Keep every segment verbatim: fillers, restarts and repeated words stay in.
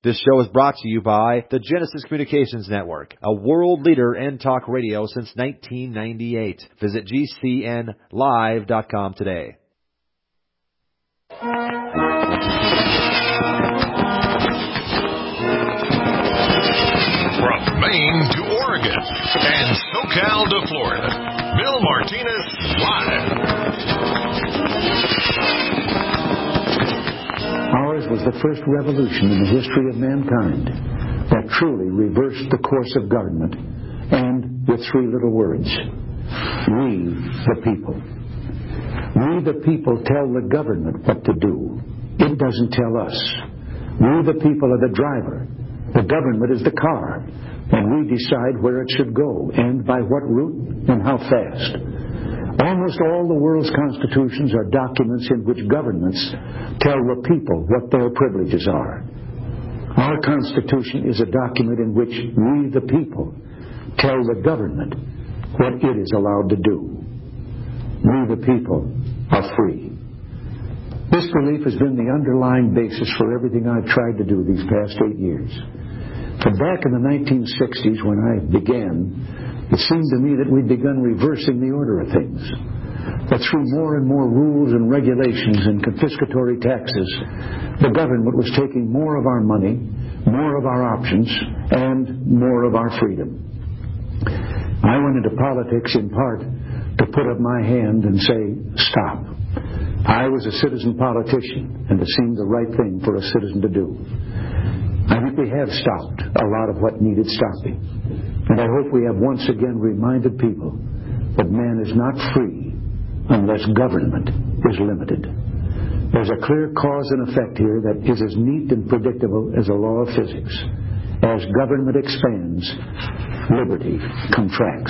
This show is brought to you by the Genesis Communications Network, a world leader in talk radio since nineteen ninety-eight. Visit G C N live dot com today. From Maine to Oregon and SoCal to Florida, Bill Martinez live. Ours was the first revolution in the history of mankind that truly reversed the course of government, and with three little words: we the people. We the people tell the government what to do. It doesn't tell us. We the people are the driver. The government is the car, and we decide where it should go, and by what route, and how fast. Almost all the world's constitutions are documents in which governments tell the people what their privileges are. Our Constitution is a document in which we, the people, tell the government what it is allowed to do. We, the people, are free. This belief has been the underlying basis for everything I've tried to do these past eight years. From back in the nineteen sixties, when I began, it seemed to me that we'd begun reversing the order of things. That through more and more rules and regulations and confiscatory taxes, the government was taking more of our money, more of our options, and more of our freedom. I went into politics in part to put up my hand and say, stop. I was a citizen politician, and it seemed the right thing for a citizen to do. I think we have stopped a lot of what needed stopping. And I hope we have once again reminded people that man is not free unless government is limited. There's a clear cause and effect here that is as neat and predictable as a law of physics. As government expands, liberty contracts.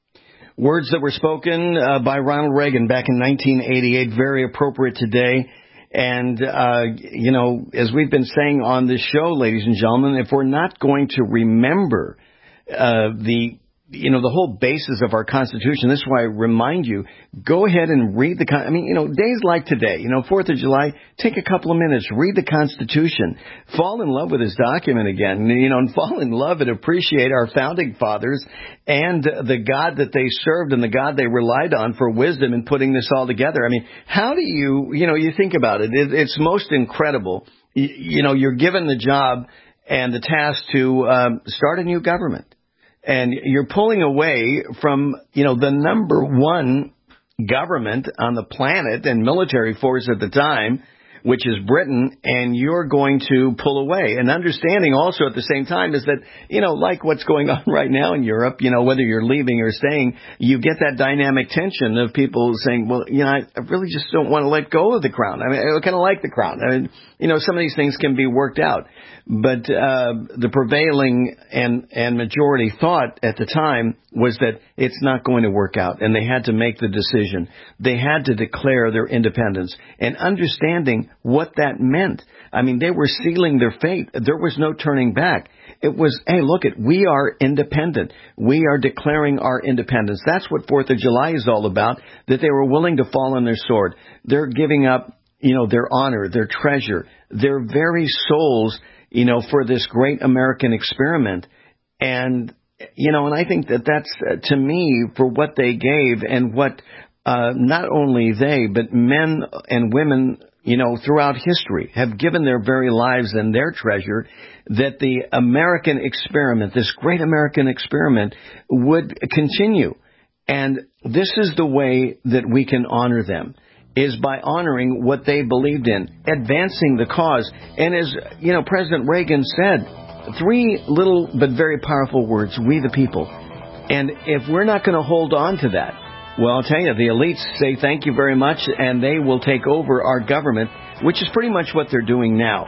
Words that were spoken uh, by Ronald Reagan back in nineteen eighty-eight, very appropriate today. And, uh, you know, as we've been saying on this show, ladies and gentlemen, if we're not going to remember uh, the, you know, the whole basis of our Constitution, this is why I remind you, go ahead and read the, Con- I mean, you know, days like today, you know, fourth of July, take a couple of minutes, read the Constitution, fall in love with this document again, you know, and fall in love and appreciate our founding fathers and the God that they served and the God they relied on for wisdom in putting this all together. I mean, how do you, you know, you think about it, it it's most incredible. You, you know, you're given the job and the task to um, start a new government. And you're pulling away from, you know, the number one government on the planet and military force at the time, which is Britain, and you're going to pull away. And understanding also at the same time is that, you know, like what's going on right now in Europe, you know, whether you're leaving or staying, you get that dynamic tension of people saying, well, you know, I, I really just don't want to let go of the crown. I mean, I kind of like the crown. I mean, you know, some of these things can be worked out. But uh, the prevailing and, and majority thought at the time was that it's not going to work out, and they had to make the decision. They had to declare their independence, and understanding what that meant. I mean, they were sealing their fate. There was no turning back. It was, hey, look it, we are independent. We are declaring our independence. That's what fourth of July is all about, that they were willing to fall on their sword. They're giving up, you know, their honor, their treasure, their very souls, you know, for this great American experiment. And, you know, and I think that that's, uh, to me, for what they gave and what uh, not only they, but men and women, you know, throughout history have given their very lives and their treasure, that the American experiment, this great American experiment, would continue. And this is the way that we can honor them, is by honoring what they believed in, advancing the cause. And as, you know, President Reagan said, three little but very powerful words, we the people. And if we're not going to hold on to that, well, I'll tell you, the elites say thank you very much, and they will take over our government, which is pretty much what they're doing now.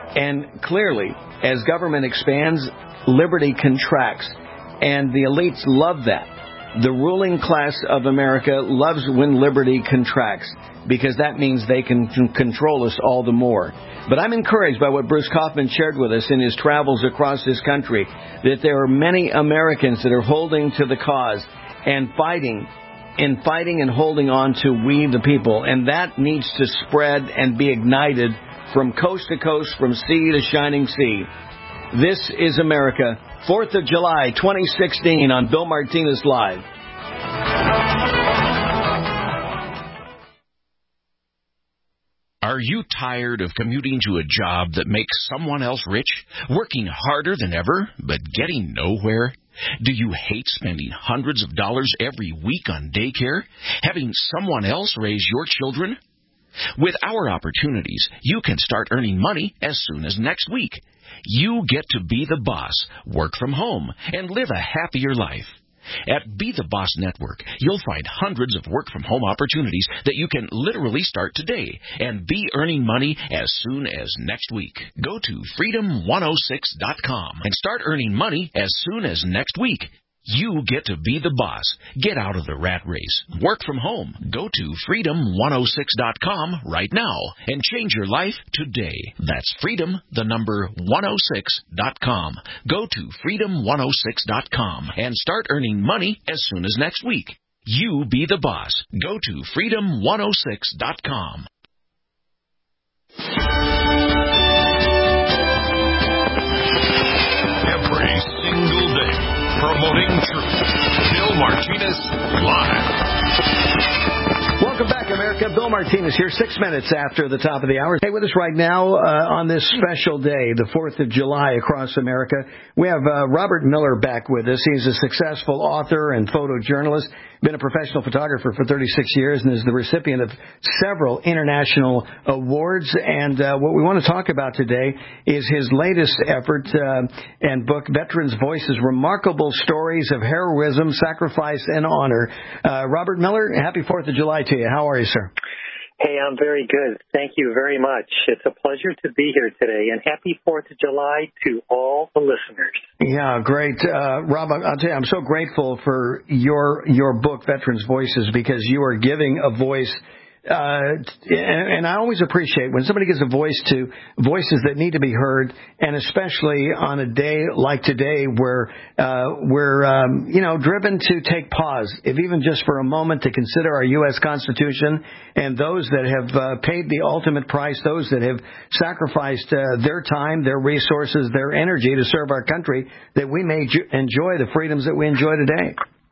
And clearly, as government expands, liberty contracts, and the elites love that. The ruling class of America loves when liberty contracts, because that means they can control us all the more. But I'm encouraged by what Bruce Kaufman shared with us in his travels across this country, that there are many Americans that are holding to the cause and fighting, and fighting and holding on to we the people. And that needs to spread and be ignited from coast to coast, from sea to shining sea. This is America, fourth of July, twenty sixteen, on Bill Martinez Live. Are you tired of commuting to a job that makes someone else rich, working harder than ever, but getting nowhere? Do you hate spending hundreds of dollars every week on daycare, having someone else raise your children? With our opportunities, you can start earning money as soon as next week. You get to be the boss, work from home, and live a happier life. At Be the Boss Network, you'll find hundreds of work-from-home opportunities that you can literally start today and be earning money as soon as next week. Go to freedom one oh six dot com and start earning money as soon as next week. You get to be the boss. Get out of the rat race. Work from home. Go to freedom one oh six dot com right now and change your life today. That's freedom, the number one oh six dot com. Go to freedom one oh six dot com and start earning money as soon as next week. You be the boss. Go to freedom one oh six dot com. Every single day. Promoting truth. Bill Martinez Live. Welcome back, America. Bill Martinez here, six minutes after the top of the hour. Hey, with us right now uh, on this special day, the fourth of July across America, we have uh, Robert Miller back with us. He's a successful author and photojournalist, been a professional photographer for thirty-six years, and is the recipient of several international awards. And uh, what we want to talk about today is his latest effort uh, and book, Veterans Voices, Remarkable Stories of Heroism, Sacrifice, and Honor. Uh, Robert Miller, happy fourth of July to you. How are you, sir? Hey, I'm very good. Thank you very much. It's a pleasure to be here today, and happy fourth of July to all the listeners. Yeah, great. Uh, Rob, I'll tell you, I'm so grateful for your your book, Veterans Voices, because you are giving a voice. Uh, and, and I always appreciate when somebody gives a voice to voices that need to be heard, and especially on a day like today where uh, we're, um, you know, driven to take pause, if even just for a moment, to consider our U S Constitution and those that have uh, paid the ultimate price, those that have sacrificed uh, their time, their resources, their energy to serve our country, that we may ju- enjoy the freedoms that we enjoy today.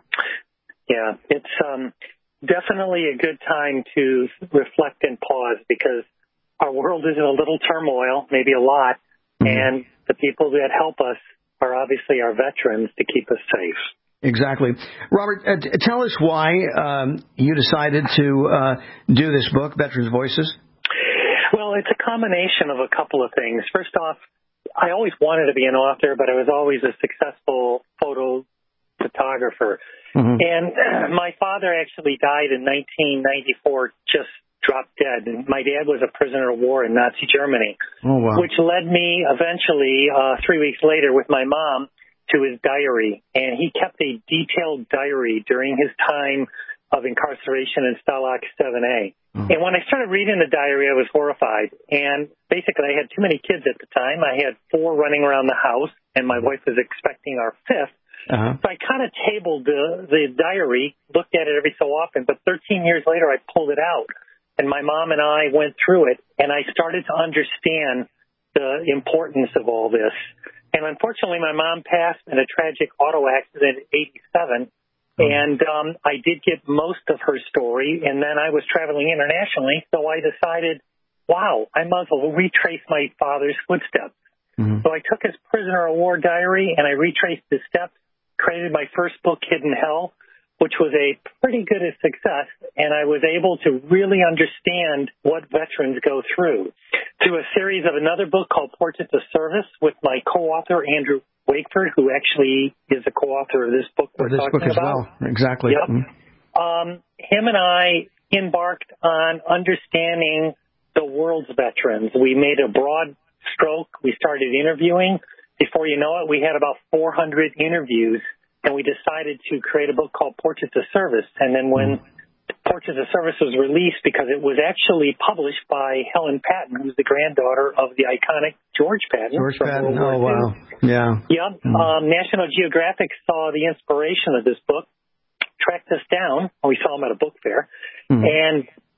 Yeah, it's um. definitely a good time to reflect and pause, because our world is in a little turmoil, maybe a lot, mm-hmm. and the people that help us are obviously our veterans to keep us safe. Exactly. Robert, uh, t- tell us why um, you decided to uh, do this book, Veterans Voices. Well, it's a combination of a couple of things. First off, I always wanted to be an author, but I was always a successful photo photographer. Mm-hmm. And uh, my father actually died in nineteen ninety-four, just dropped dead. And my dad was a prisoner of war in Nazi Germany, oh, wow. which led me eventually, uh, three weeks later, with my mom, to his diary. And he kept a detailed diary during his time of incarceration in Stalag seven A. Mm-hmm. And when I started reading the diary, I was horrified. And basically, I had too many kids at the time. I had four running around the house, and my wife was expecting our fifth. Uh-huh. So I kind of tabled the, the diary, looked at it every so often, but thirteen years later I pulled it out, and my mom and I went through it, and I started to understand the importance of all this. And unfortunately, my mom passed in a tragic auto accident at eighty-seven, oh. and um, I did get most of her story, and then I was traveling internationally, so I decided, wow, I might as well retrace my father's footsteps. Mm-hmm. So I took his prisoner of war diary, and I retraced his steps, created my first book, Hidden Hell, which was a pretty good success, and I was able to really understand what veterans go through. Through a series of another book called Portraits of Service with my co-author, Andrew Wakeford, who actually is a co-author of this book we're this talking book as about. Well. Exactly. Yep. Mm-hmm. Um, him and I embarked on understanding the world's veterans. We made a broad stroke. We started interviewing. Before you know it, we had about four hundred interviews, and we decided to create a book called Portraits of Service. And then when Portraits of Service was released, because it was actually published by Helen Patton, who's the granddaughter of the iconic George Patton. George Patton, oh, wow. Yeah. Yep. Mm. Um, National Geographic saw the inspiration of this book, tracked us down, and we saw him at a book fair, mm. and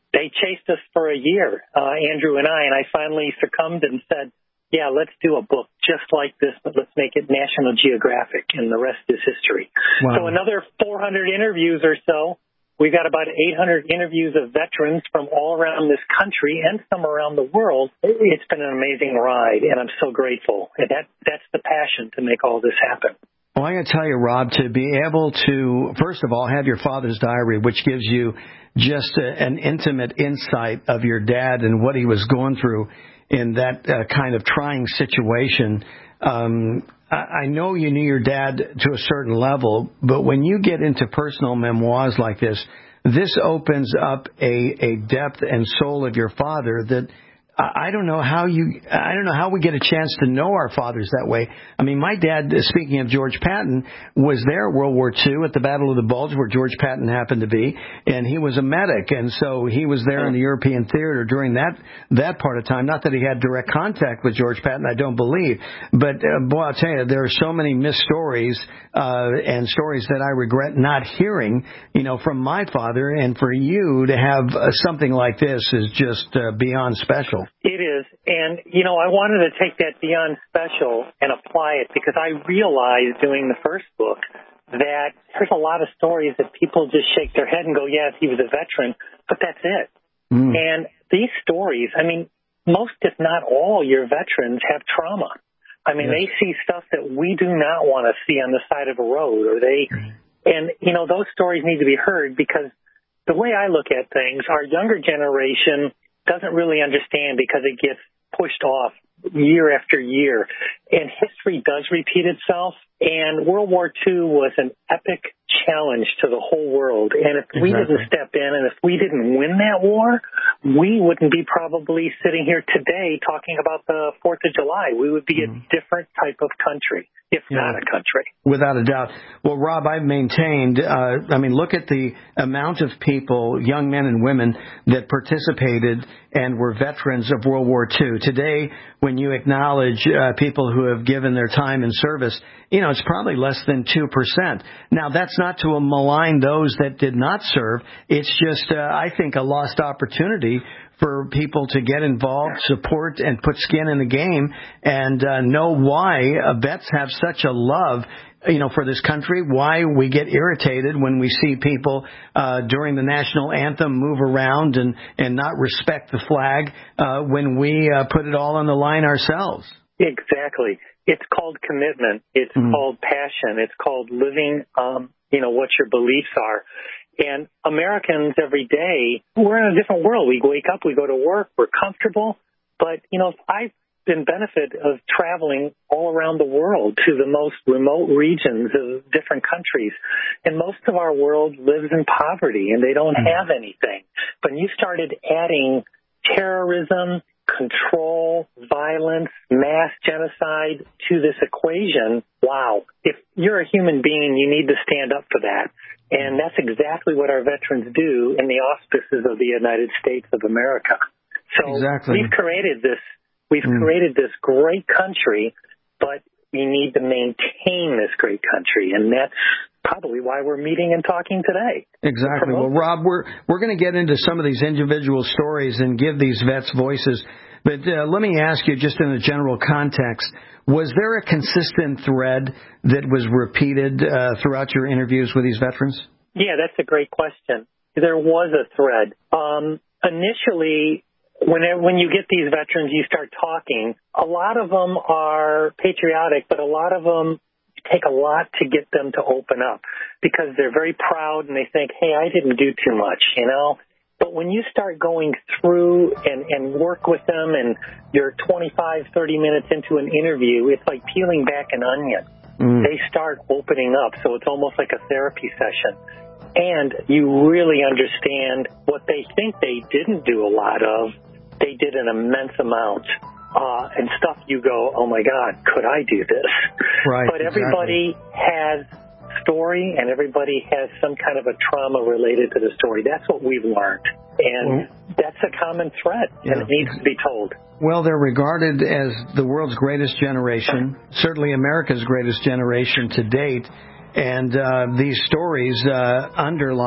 they chased us for a year, uh, Andrew and I, and I finally succumbed and said, yeah, let's do a book just like this, but let's make it National Geographic, and the rest is history. Wow. So another four hundred interviews or so. We've got about eight hundred interviews of veterans from all around this country and some around the world. It's been an amazing ride, and I'm so grateful. And that that's the passion to make all this happen. Well, I got to tell you, Rob, to be able to, first of all, have your father's diary, which gives you just a, an intimate insight of your dad and what he was going through in that uh, kind of trying situation. Um, I, I know you knew your dad to a certain level, but when you get into personal memoirs like this, this opens up a, a depth and soul of your father that I don't know how you, I don't know how we get a chance to know our fathers that way. I mean, my dad, speaking of George Patton, was there World War Two at the Battle of the Bulge, where George Patton happened to be, and he was a medic, and so he was there in the European theater during that that part of time. Not that he had direct contact with George Patton, I don't believe, but uh, boy, I'll tell you, there are so many missed stories uh, and stories that I regret not hearing, you know, from my father, and for you to have uh, something like this is just uh, beyond special. It is. And, you know, I wanted to take that beyond special and apply it because I realized doing the first book that there's a lot of stories that people just shake their head and go, yes, he was a veteran, but that's it. Mm. And these stories, I mean, most, if not all, your veterans have trauma. I mean, yes. They see stuff that we do not want to see on the side of a road, or they, and, you know, those stories need to be heard because the way I look at things, our younger generation doesn't really understand because it gets pushed off year after year. And history does repeat itself. And World War Two was an epic challenge to the whole world. And if we exactly. didn't step in and if we didn't win that war, we wouldn't be probably sitting here today talking about the fourth of July. We would be mm. a different type of country, if yeah. not a country. Without a doubt. Well, Rob, I've maintained, uh, I mean, look at the amount of people, young men and women, that participated and were veterans of World War Two. Today, when you acknowledge uh, people who have given their time in service, you know, it's probably less than two percent. Now, that's not to malign those that did not serve. It's just, uh, I think, a lost opportunity for people to get involved, support, and put skin in the game and uh, know why uh, vets have such a love, you know, for this country, why we get irritated when we see people uh, during the national anthem move around and, and not respect the flag uh, when we uh, put it all on the line ourselves. Exactly. It's called commitment. It's mm-hmm. called passion. It's called living, um, you know, what your beliefs are. And Americans every day, we're in a different world. We wake up, we go to work, we're comfortable. But, you know, I've been benefit of traveling all around the world to the most remote regions of different countries. And most of our world lives in poverty and they don't have anything. But you started adding terrorism, control, violence, mass genocide to this equation. Wow. If you're a human being, you need to stand up for that. And that's exactly what our veterans do in the auspices of the United States of America. So exactly. we've created this, we've mm. created this great country, but we need to maintain this great country. And that's probably why we're meeting and talking today. Exactly. Well, Rob, we're, we're going to get into some of these individual stories and give these vets voices. But uh, let me ask you, just in a general context, was there a consistent thread that was repeated uh, throughout your interviews with these veterans? Yeah, that's a great question. There was a thread. Um, initially, whenever, when you get these veterans, you start talking. A lot of them are patriotic, but a lot of them take a lot to get them to open up because they're very proud and they think, hey, I didn't do too much, you know. But when you start going through and, and work with them and you're twenty-five, thirty minutes into an interview, it's like peeling back an onion. Mm. They start opening up, so it's almost like a therapy session. And you really understand what they think they didn't do a lot of, they did an immense amount. Uh, and stuff you go, oh, my God, could I do this? Right, but everybody exactly. has story and everybody has some kind of a trauma related to the story. That's what we've learned. And well, that's a common thread, yeah. and it needs to be told. Well, they're regarded as the world's greatest generation, certainly America's greatest generation to date. And uh, these stories uh, underlie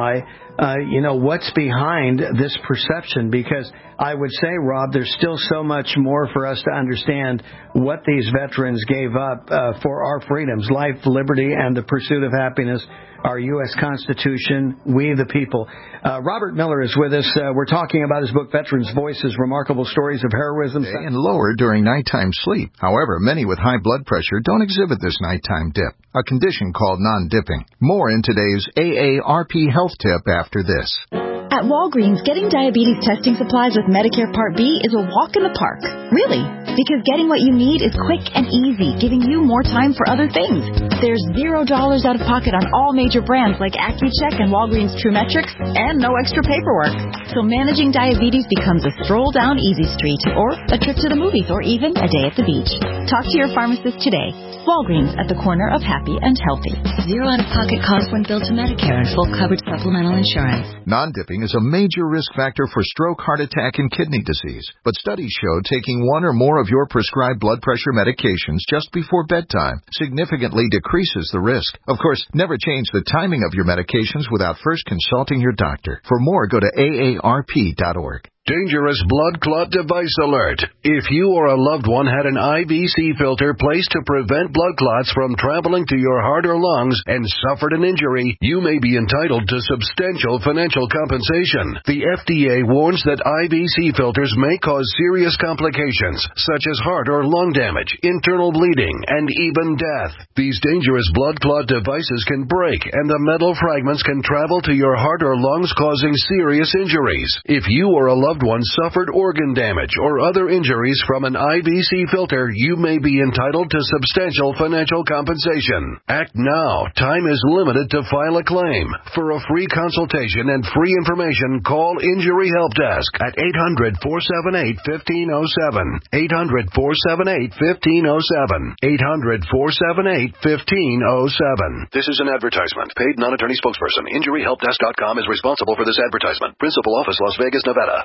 uh, you know, what's behind this perception, because I would say, Rob, there's still so much more for us to understand what these veterans gave up uh, for our freedoms, life, liberty, and the pursuit of happiness, our U S Constitution, we the people. Uh, Robert Miller is with us. Uh, we're talking about his book, Veterans Voices, Remarkable Stories of Heroism. And lower during nighttime sleep. However, many with high blood pressure don't exhibit this nighttime dip, a condition called non-dipping. More in today's A A R P Health Tip after this. At Walgreens, getting diabetes testing supplies with Medicare Part B is a walk in the park. Really, because getting what you need is quick and easy, giving you more time for other things. There's zero dollars out of pocket on all major brands like AccuCheck and Walgreens TrueMetrics, and no extra paperwork. So managing diabetes becomes a stroll down Easy Street, or a trip to the movies, or even a day at the beach. Talk to your pharmacist today. Walgreens, at the corner of happy and healthy. Zero out-of-pocket cost when billed to Medicare and full coverage supplemental insurance. Non-dipping is a major risk factor for stroke, heart attack, and kidney disease. But studies show taking one or more of your prescribed blood pressure medications just before bedtime significantly decreases the risk. Of course, never change the timing of your medications without first consulting your doctor. For more, go to A A R P dot org. Dangerous blood clot device alert. If you or a loved one had an I V C filter placed to prevent blood clots from traveling to your heart or lungs and suffered an injury, you may be entitled to substantial financial compensation. The F D A warns that I V C filters may cause serious complications, such as heart or lung damage, internal bleeding, and even death. These dangerous blood clot devices can break, and the metal fragments can travel to your heart or lungs, causing serious injuries. If you or a loved one suffered organ damage or other injuries from an I V C filter, you may be entitled to substantial financial compensation. Act now. Time is limited to file a claim. For a free consultation and free information, call Injury Help Desk at eight hundred, four seven eight, one five zero seven. eight hundred, four seven eight, one five zero seven. eight hundred, four seven eight, one five zero seven. This is an advertisement. Paid non-attorney spokesperson. Injury Help Desk dot com is responsible for this advertisement. Principal office, Las Vegas, Nevada.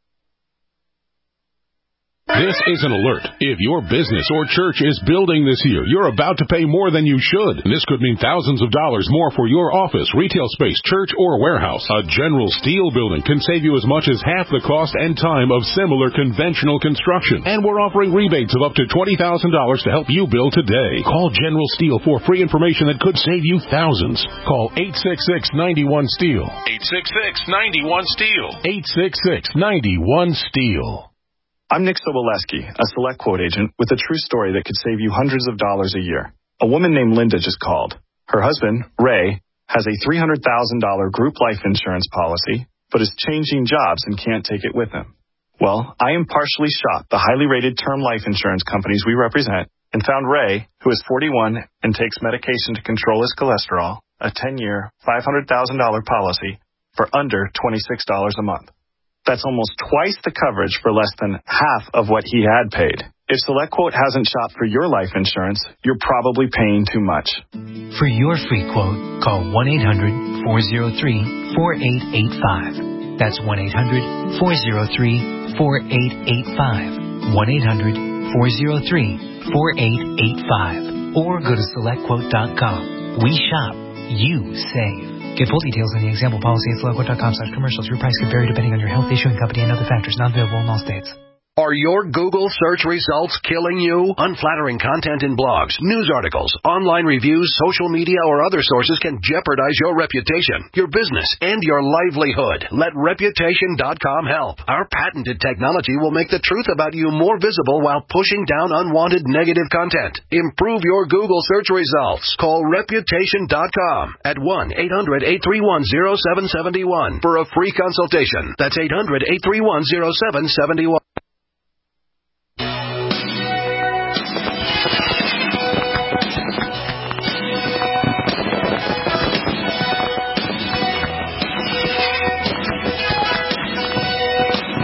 This is an alert. If your business or church is building this year, you're about to pay more than you should. This could mean thousands of dollars more for your office, retail space, church, or warehouse. A General Steel building can save you as much as half the cost and time of similar conventional construction. And we're offering rebates of up to twenty thousand dollars to help you build today. Call General Steel for free information that could save you thousands. Call eight six six, nine one, STEEL. eight six six, nine one, STEEL. eight six six, nine one, STEEL. I'm Nick Soboleski, a Select Quote agent with a true story that could save you hundreds of dollars a year. A woman named Linda just called. Her husband, Ray, has a three hundred thousand dollars group life insurance policy, but is changing jobs and can't take it with him. Well, I impartially shopped the highly rated term life insurance companies we represent and found Ray, who is forty-one and takes medication to control his cholesterol, a ten-year, five hundred thousand dollars policy for under twenty-six dollars a month. That's almost twice the coverage for less than half of what he had paid. If SelectQuote hasn't shopped for your life insurance, you're probably paying too much. For your free quote, call one eight hundred, four oh three, four eight eight five. That's one eight hundred, four oh three, four eight eight five. one eight hundred, four oh three, four eight eight five. Or go to select quote dot com. We shop. You save. Get full details on the example policy at select quote dot com slash commercials. Your price could vary depending on your health, issuing company, and other factors. Not available in all states. Are your Google search results killing you? Unflattering content in blogs, news articles, online reviews, social media, or other sources can jeopardize your reputation, your business, and your livelihood. Let reputation dot com help. Our patented technology will make the truth about you more visible while pushing down unwanted negative content. Improve your Google search results. Call reputation dot com at one eight hundred, eight three one, oh seven seven one for a free consultation. That's eight hundred, eight three one, oh seven seven one.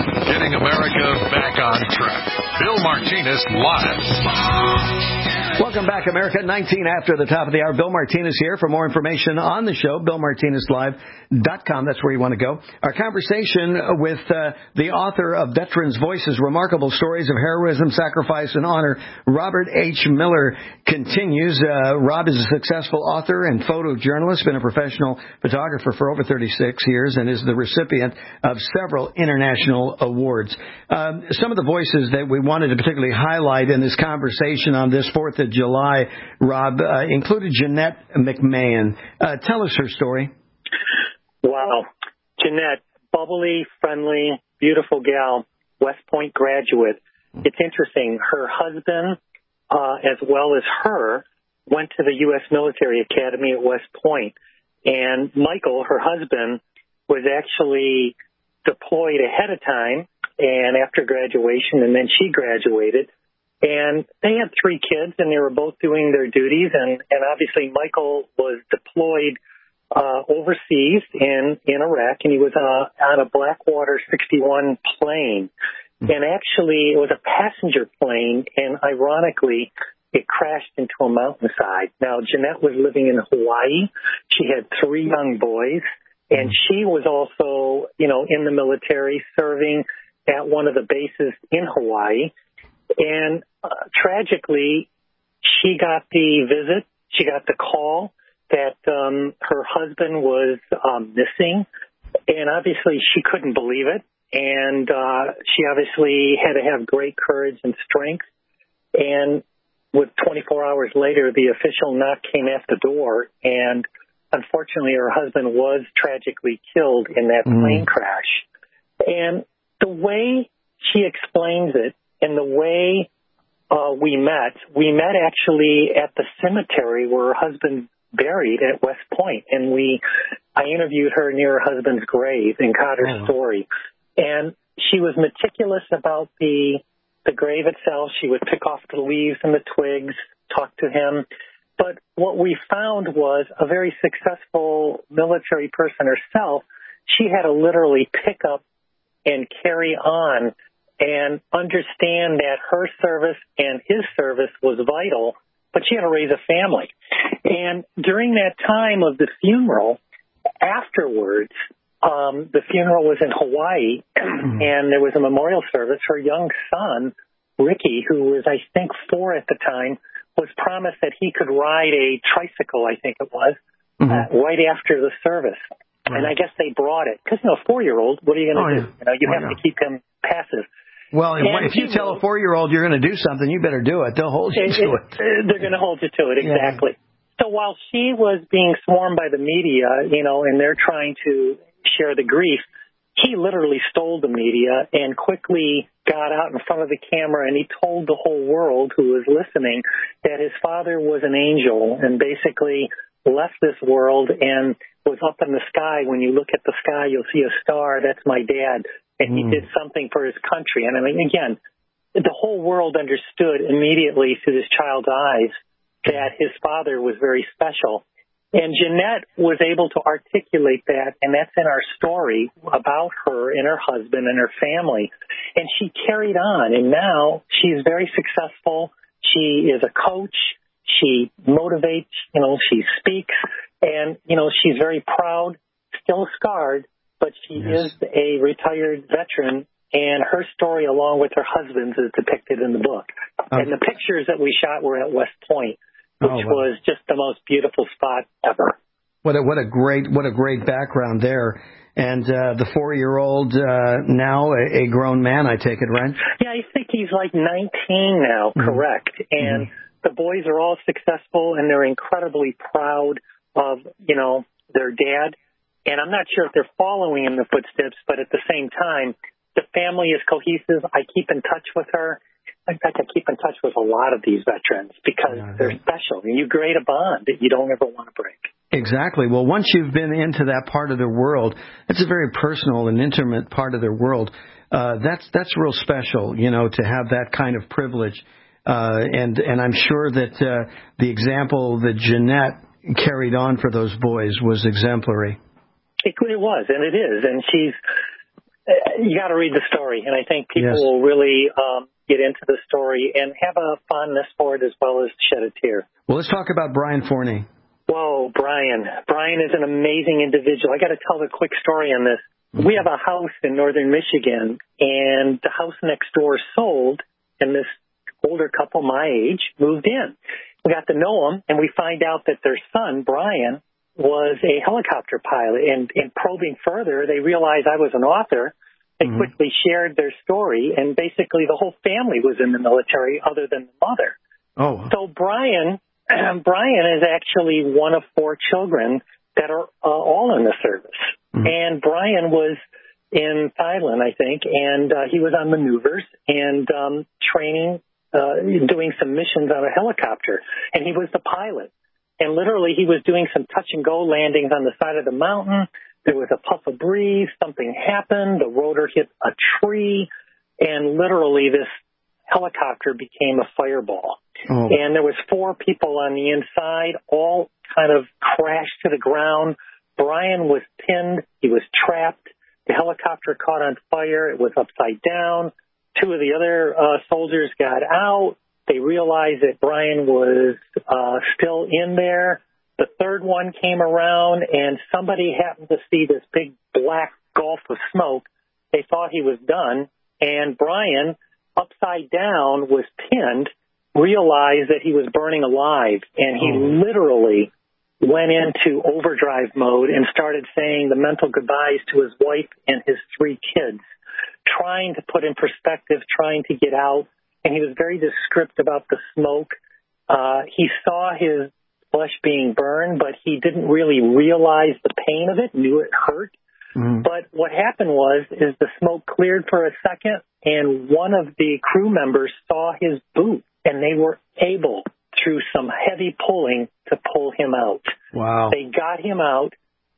America back on track. Bill Martinez live. Welcome Welcome back, America. nineteen after the top of the hour. Bill Martinez here. For more information on the show, bill martinez live dot com. That's where you want to go. Our conversation with uh, the author of Veterans Voices, Remarkable Stories of Heroism, Sacrifice, and Honor, Robert H. Miller, continues. Uh, Rob is a successful author and photojournalist, been a professional photographer for over thirty-six years, and is the recipient of several international awards. Um, some of the voices that we wanted to particularly highlight in this conversation on this fourth of July, Rob, uh, included Jeanette McMahon. Uh, tell us her story. Wow. Jeanette, bubbly, friendly, beautiful gal, West Point graduate. It's interesting. Her husband, uh, as well as her, went to the U S Military Academy at West Point. And Michael, her husband, was actually deployed ahead of time and after graduation, and then she graduated. And they had three kids, and they were both doing their duties. And, and obviously, Michael was deployed uh, overseas in, in Iraq, and he was uh, on a Blackwater sixty-one plane. And actually, it was a passenger plane, and ironically, it crashed into a mountainside. Now, Jeanette was living in Hawaii. She had three young boys, and she was also, you know, in the military serving at one of the bases in Hawaii. And uh, tragically, she got the visit, she got the call that um, her husband was um, missing. And obviously, she couldn't believe it. And uh, she obviously had to have great courage and strength. And with twenty-four hours later, the official knock came at the door. And unfortunately, her husband was tragically killed in that mm. plane crash. And the way she explains it, and the way uh, we met, we met actually at the cemetery where her husband buried at West Point. And we, I interviewed her near her husband's grave and caught her oh. story. And she was meticulous about the the grave itself. She would pick off the leaves and the twigs, talk to him. But what we found was a very successful military person herself. She had to literally pick up and carry on and understand that her service and his service was vital, but she had to raise a family. And during that time of the funeral, afterwards, um, the funeral was in Hawaii, and there was a memorial service. Her young son, Ricky, who was, I think, four at the time, was promised that he could ride a tricycle, I think it was, mm-hmm. uh, right after the service. Right. And I guess they brought it. Because, you know, a four-year-old, what are you going to oh, do? Yeah. You know, you oh, have yeah. to keep him passive. Well, and if you tell a four-year-old you're going to do something, you better do it. They'll hold you it, to it. it. They're going to hold you to it, exactly. Yeah. So while she was being swarmed by the media, you know, and they're trying to share the grief, he literally stole the media and quickly got out in front of the camera, and he told the whole world who was listening that his father was an angel and basically left this world and was up in the sky. When you look at the sky, you'll see a star. That's my dad. And he mm. did something for his country. And I mean, again, the whole world understood immediately through this child's eyes that his father was very special. And Jeanette was able to articulate that, and that's in our story about her and her husband and her family. And she carried on, and now she's very successful. She is a coach. She motivates, you know, she speaks, and, you know, she's very proud, still scarred, but she yes. is a retired veteran, and her story, along with her husband's, is depicted in the book. Um, and the pictures that we shot were at West Point, which oh, wow. was just the most beautiful spot ever. What a, what a great what a great background there. And uh, the four-year-old uh, now a, a grown man, I take it, right? Yeah, I think he's like nineteen now, mm-hmm. correct. And mm-hmm. the boys are all successful, and they're incredibly proud of, you know, their dad. And I'm not sure if they're following in the footsteps, but at the same time, the family is cohesive. I keep in touch with her. In fact, I keep in touch with a lot of these veterans because yeah, they're special, and you create a bond that you don't ever want to break. Exactly. Well, once you've been into that part of their world, it's a very personal and intimate part of their world. Uh, that's that's real special, you know, to have that kind of privilege. Uh, and and I'm sure that uh, the example that Jeanette carried on for those boys was exemplary. It, it was, and it is, and she's. You got to read the story, and I think people yes. will really um, get into the story and have a fondness for it as well as shed a tear. Well, let's talk about Brian Forney. Whoa, Brian. Brian is an amazing individual. I got to tell the quick story on this. We have a house in northern Michigan, and the house next door sold, and this older couple my age moved in. We got to know them, and we find out that their son, Brian, was a helicopter pilot. And in probing further, they realized I was an author. They mm-hmm. quickly shared their story, and basically the whole family was in the military other than the mother. Oh. So Brian, Brian is actually one of four children that are uh, all in the service. Mm-hmm. And Brian was in Thailand, I think, and uh, he was on maneuvers and um, training, uh, doing some missions on a helicopter. And he was the pilot. And literally, he was doing some touch-and-go landings on the side of the mountain. There was a puff of breeze. Something happened. The rotor hit a tree. And literally, this helicopter became a fireball. Oh. And there was four people on the inside, all kind of crashed to the ground. Brian was pinned. He was trapped. The helicopter caught on fire. It was upside down. Two of the other uh, soldiers got out. They realized that Brian was uh, still in there. The third one came around, and somebody happened to see this big black gulf of smoke. They thought he was done, and Brian, upside down, was pinned, realized that he was burning alive, and he oh. literally went into overdrive mode and started saying the mental goodbyes to his wife and his three kids, trying to put in perspective, trying to get out. And he was very descriptive about the smoke. Uh, he saw his flesh being burned, but he didn't really realize the pain of it, knew it hurt. Mm-hmm. But what happened was, is the smoke cleared for a second, and one of the crew members saw his boot, and they were able, through some heavy pulling, to pull him out. Wow. They got him out,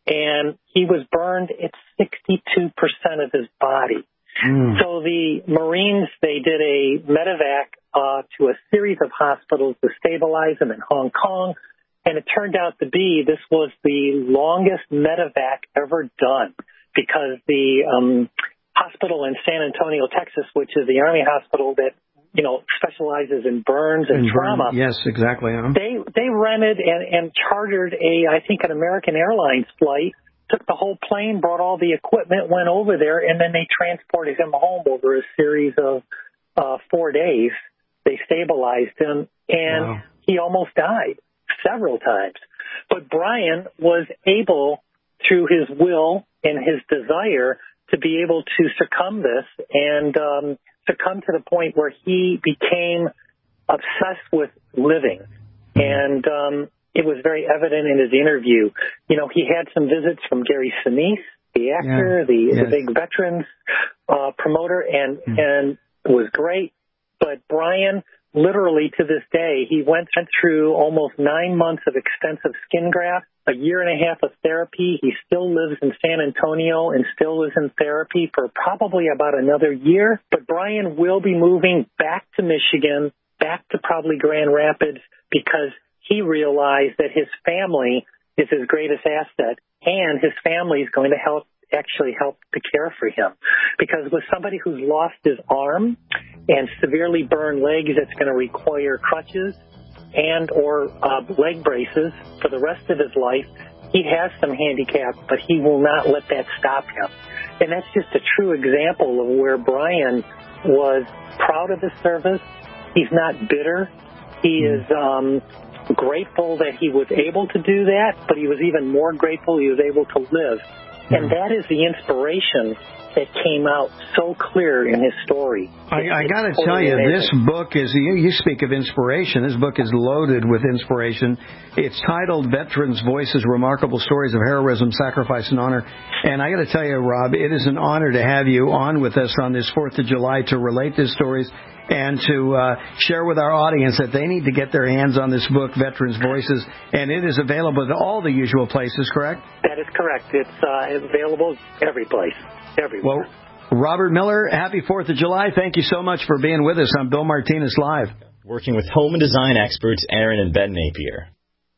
and he was burned at sixty-two percent of his body. Mm. So the Marines, they did a medevac uh, to a series of hospitals to stabilize him in Hong Kong, and it turned out to be this was the longest medevac ever done because the um, hospital in San Antonio, Texas, which is the Army hospital that, you know, specializes in burns and in trauma. Burn. Yes, exactly. Huh? They they rented and, and chartered a, I think, an American Airlines flight, took the whole plane, brought all the equipment, went over there, and then they transported him home over a series of uh, four days. They stabilized him, and wow. he almost died several times. But Brian was able, through his will and his desire, to be able to succumb this and um, succumb to the point where he became obsessed with living. And um, it was very evident in his interview. You know, he had some visits from Gary Sinise, the actor, yeah. the, yes. the big veterans uh, promoter, and, mm. and it was great. But Brian, literally to this day, he went through almost nine months of extensive skin graft, a year and a half of therapy. He still lives in San Antonio and still is in therapy for probably about another year. But Brian will be moving back to Michigan, back to probably Grand Rapids, because he realized that his family is his greatest asset, and his family is going to help actually help to care for him. Because with somebody who's lost his arm and severely burned legs, it's going to require crutches and or uh, leg braces for the rest of his life. He has some handicaps, but he will not let that stop him. And that's just a true example of where Brian was proud of his service. He's not bitter. He is um, grateful that he was able to do that, but he was even more grateful he was able to live. And that is the inspiration that came out so clear in his story. I, I got to totally tell you, amazing. This book is, you, you speak of inspiration, this book is loaded with inspiration. It's titled Veterans' Voices, Remarkable Stories of Heroism, Sacrifice, and Honor. And I got to tell you, Rob, it is an honor to have you on with us on this fourth of July to relate these stories and to uh, share with our audience that they need to get their hands on this book, Veterans' Voices, and it is available at all the usual places, correct? That is correct. It's uh, available every place, everywhere. Well, Robert Miller, happy fourth of July. Thank you so much for being with us on Bill Martinez Live. Working with home and design experts Aaron and Ben Napier.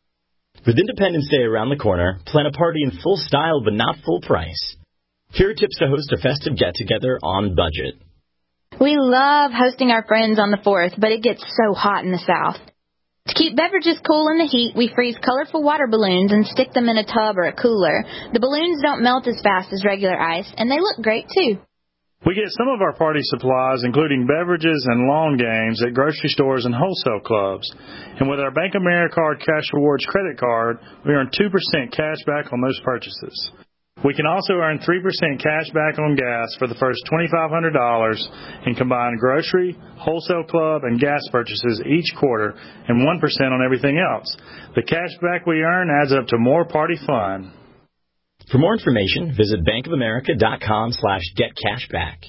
With Independence Day around the corner, plan a party in full style but not full price. Here are tips to host a festive get-together on budget. We love hosting our friends on the fourth, but it gets so hot in the South. To keep beverages cool in the heat, we freeze colorful water balloons and stick them in a tub or a cooler. The balloons don't melt as fast as regular ice, and they look great, too. We get some of our party supplies, including beverages and lawn games, at grocery stores and wholesale clubs. And with our Bank of America Cash Rewards credit card, we earn two percent cash back on those purchases. We can also earn three percent cash back on gas for the first two thousand five hundred dollars in combined grocery, wholesale club, and gas purchases each quarter, and one percent on everything else. The cash back we earn adds up to more party fun. For more information, visit bankofamerica.com slash getcashback.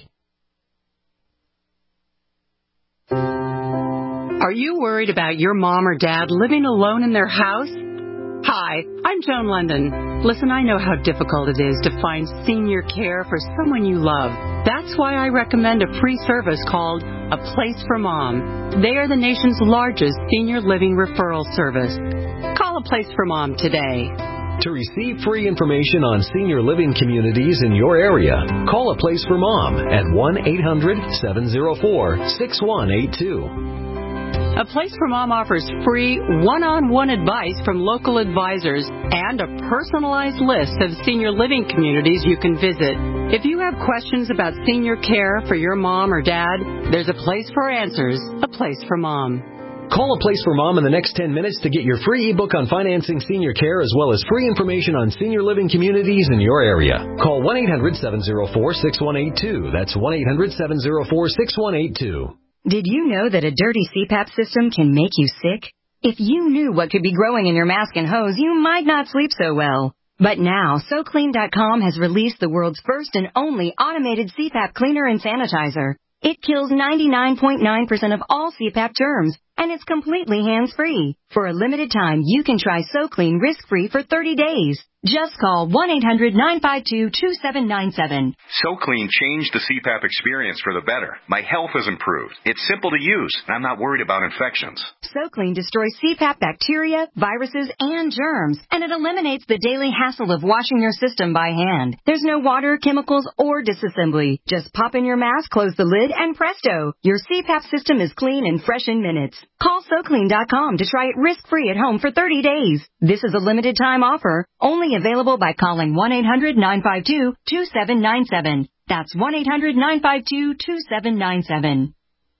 Are you worried about your mom or dad living alone in their house? Hi, I'm Joan London. Listen, I know how difficult it is to find senior care for someone you love. That's why I recommend a free service called A Place for Mom. They are the nation's largest senior living referral service. Call A Place for Mom today. To receive free information on senior living communities in your area, call A Place for Mom at one eight hundred seven oh four six one eight two. A Place for Mom offers free one-on-one advice from local advisors and a personalized list of senior living communities you can visit. If you have questions about senior care for your mom or dad, there's a place for answers. A Place for Mom. Call A Place for Mom in the next ten minutes to get your free ebook on financing senior care as well as free information on senior living communities in your area. Call one eight hundred seven oh four six one eight two. That's one eight hundred seven oh four six one eight two. Did you know that a dirty C PAP system can make you sick? If you knew what could be growing in your mask and hose, you might not sleep so well. But now, So Clean dot com has released the world's first and only automated C PAP cleaner and sanitizer. It kills ninety-nine point nine percent of all C PAP germs, and it's completely hands-free. For a limited time, you can try So Clean risk-free for thirty days. Just call one eight hundred nine five two two seven nine seven. So Clean changed the C PAP experience for the better. My health has improved. It's simple to use, and I'm not worried about infections. So Clean destroys C PAP bacteria, viruses, and germs, and it eliminates the daily hassle of washing your system by hand. There's no water, chemicals, or disassembly. Just pop in your mask, close the lid, and presto! Your C PAP system is clean and fresh in minutes. Call So Clean dot com to try it risk-free at home for thirty days. This is a limited-time offer, only available by calling one eight hundred nine five two two seven nine seven. That's one eight hundred nine five two two seven nine seven.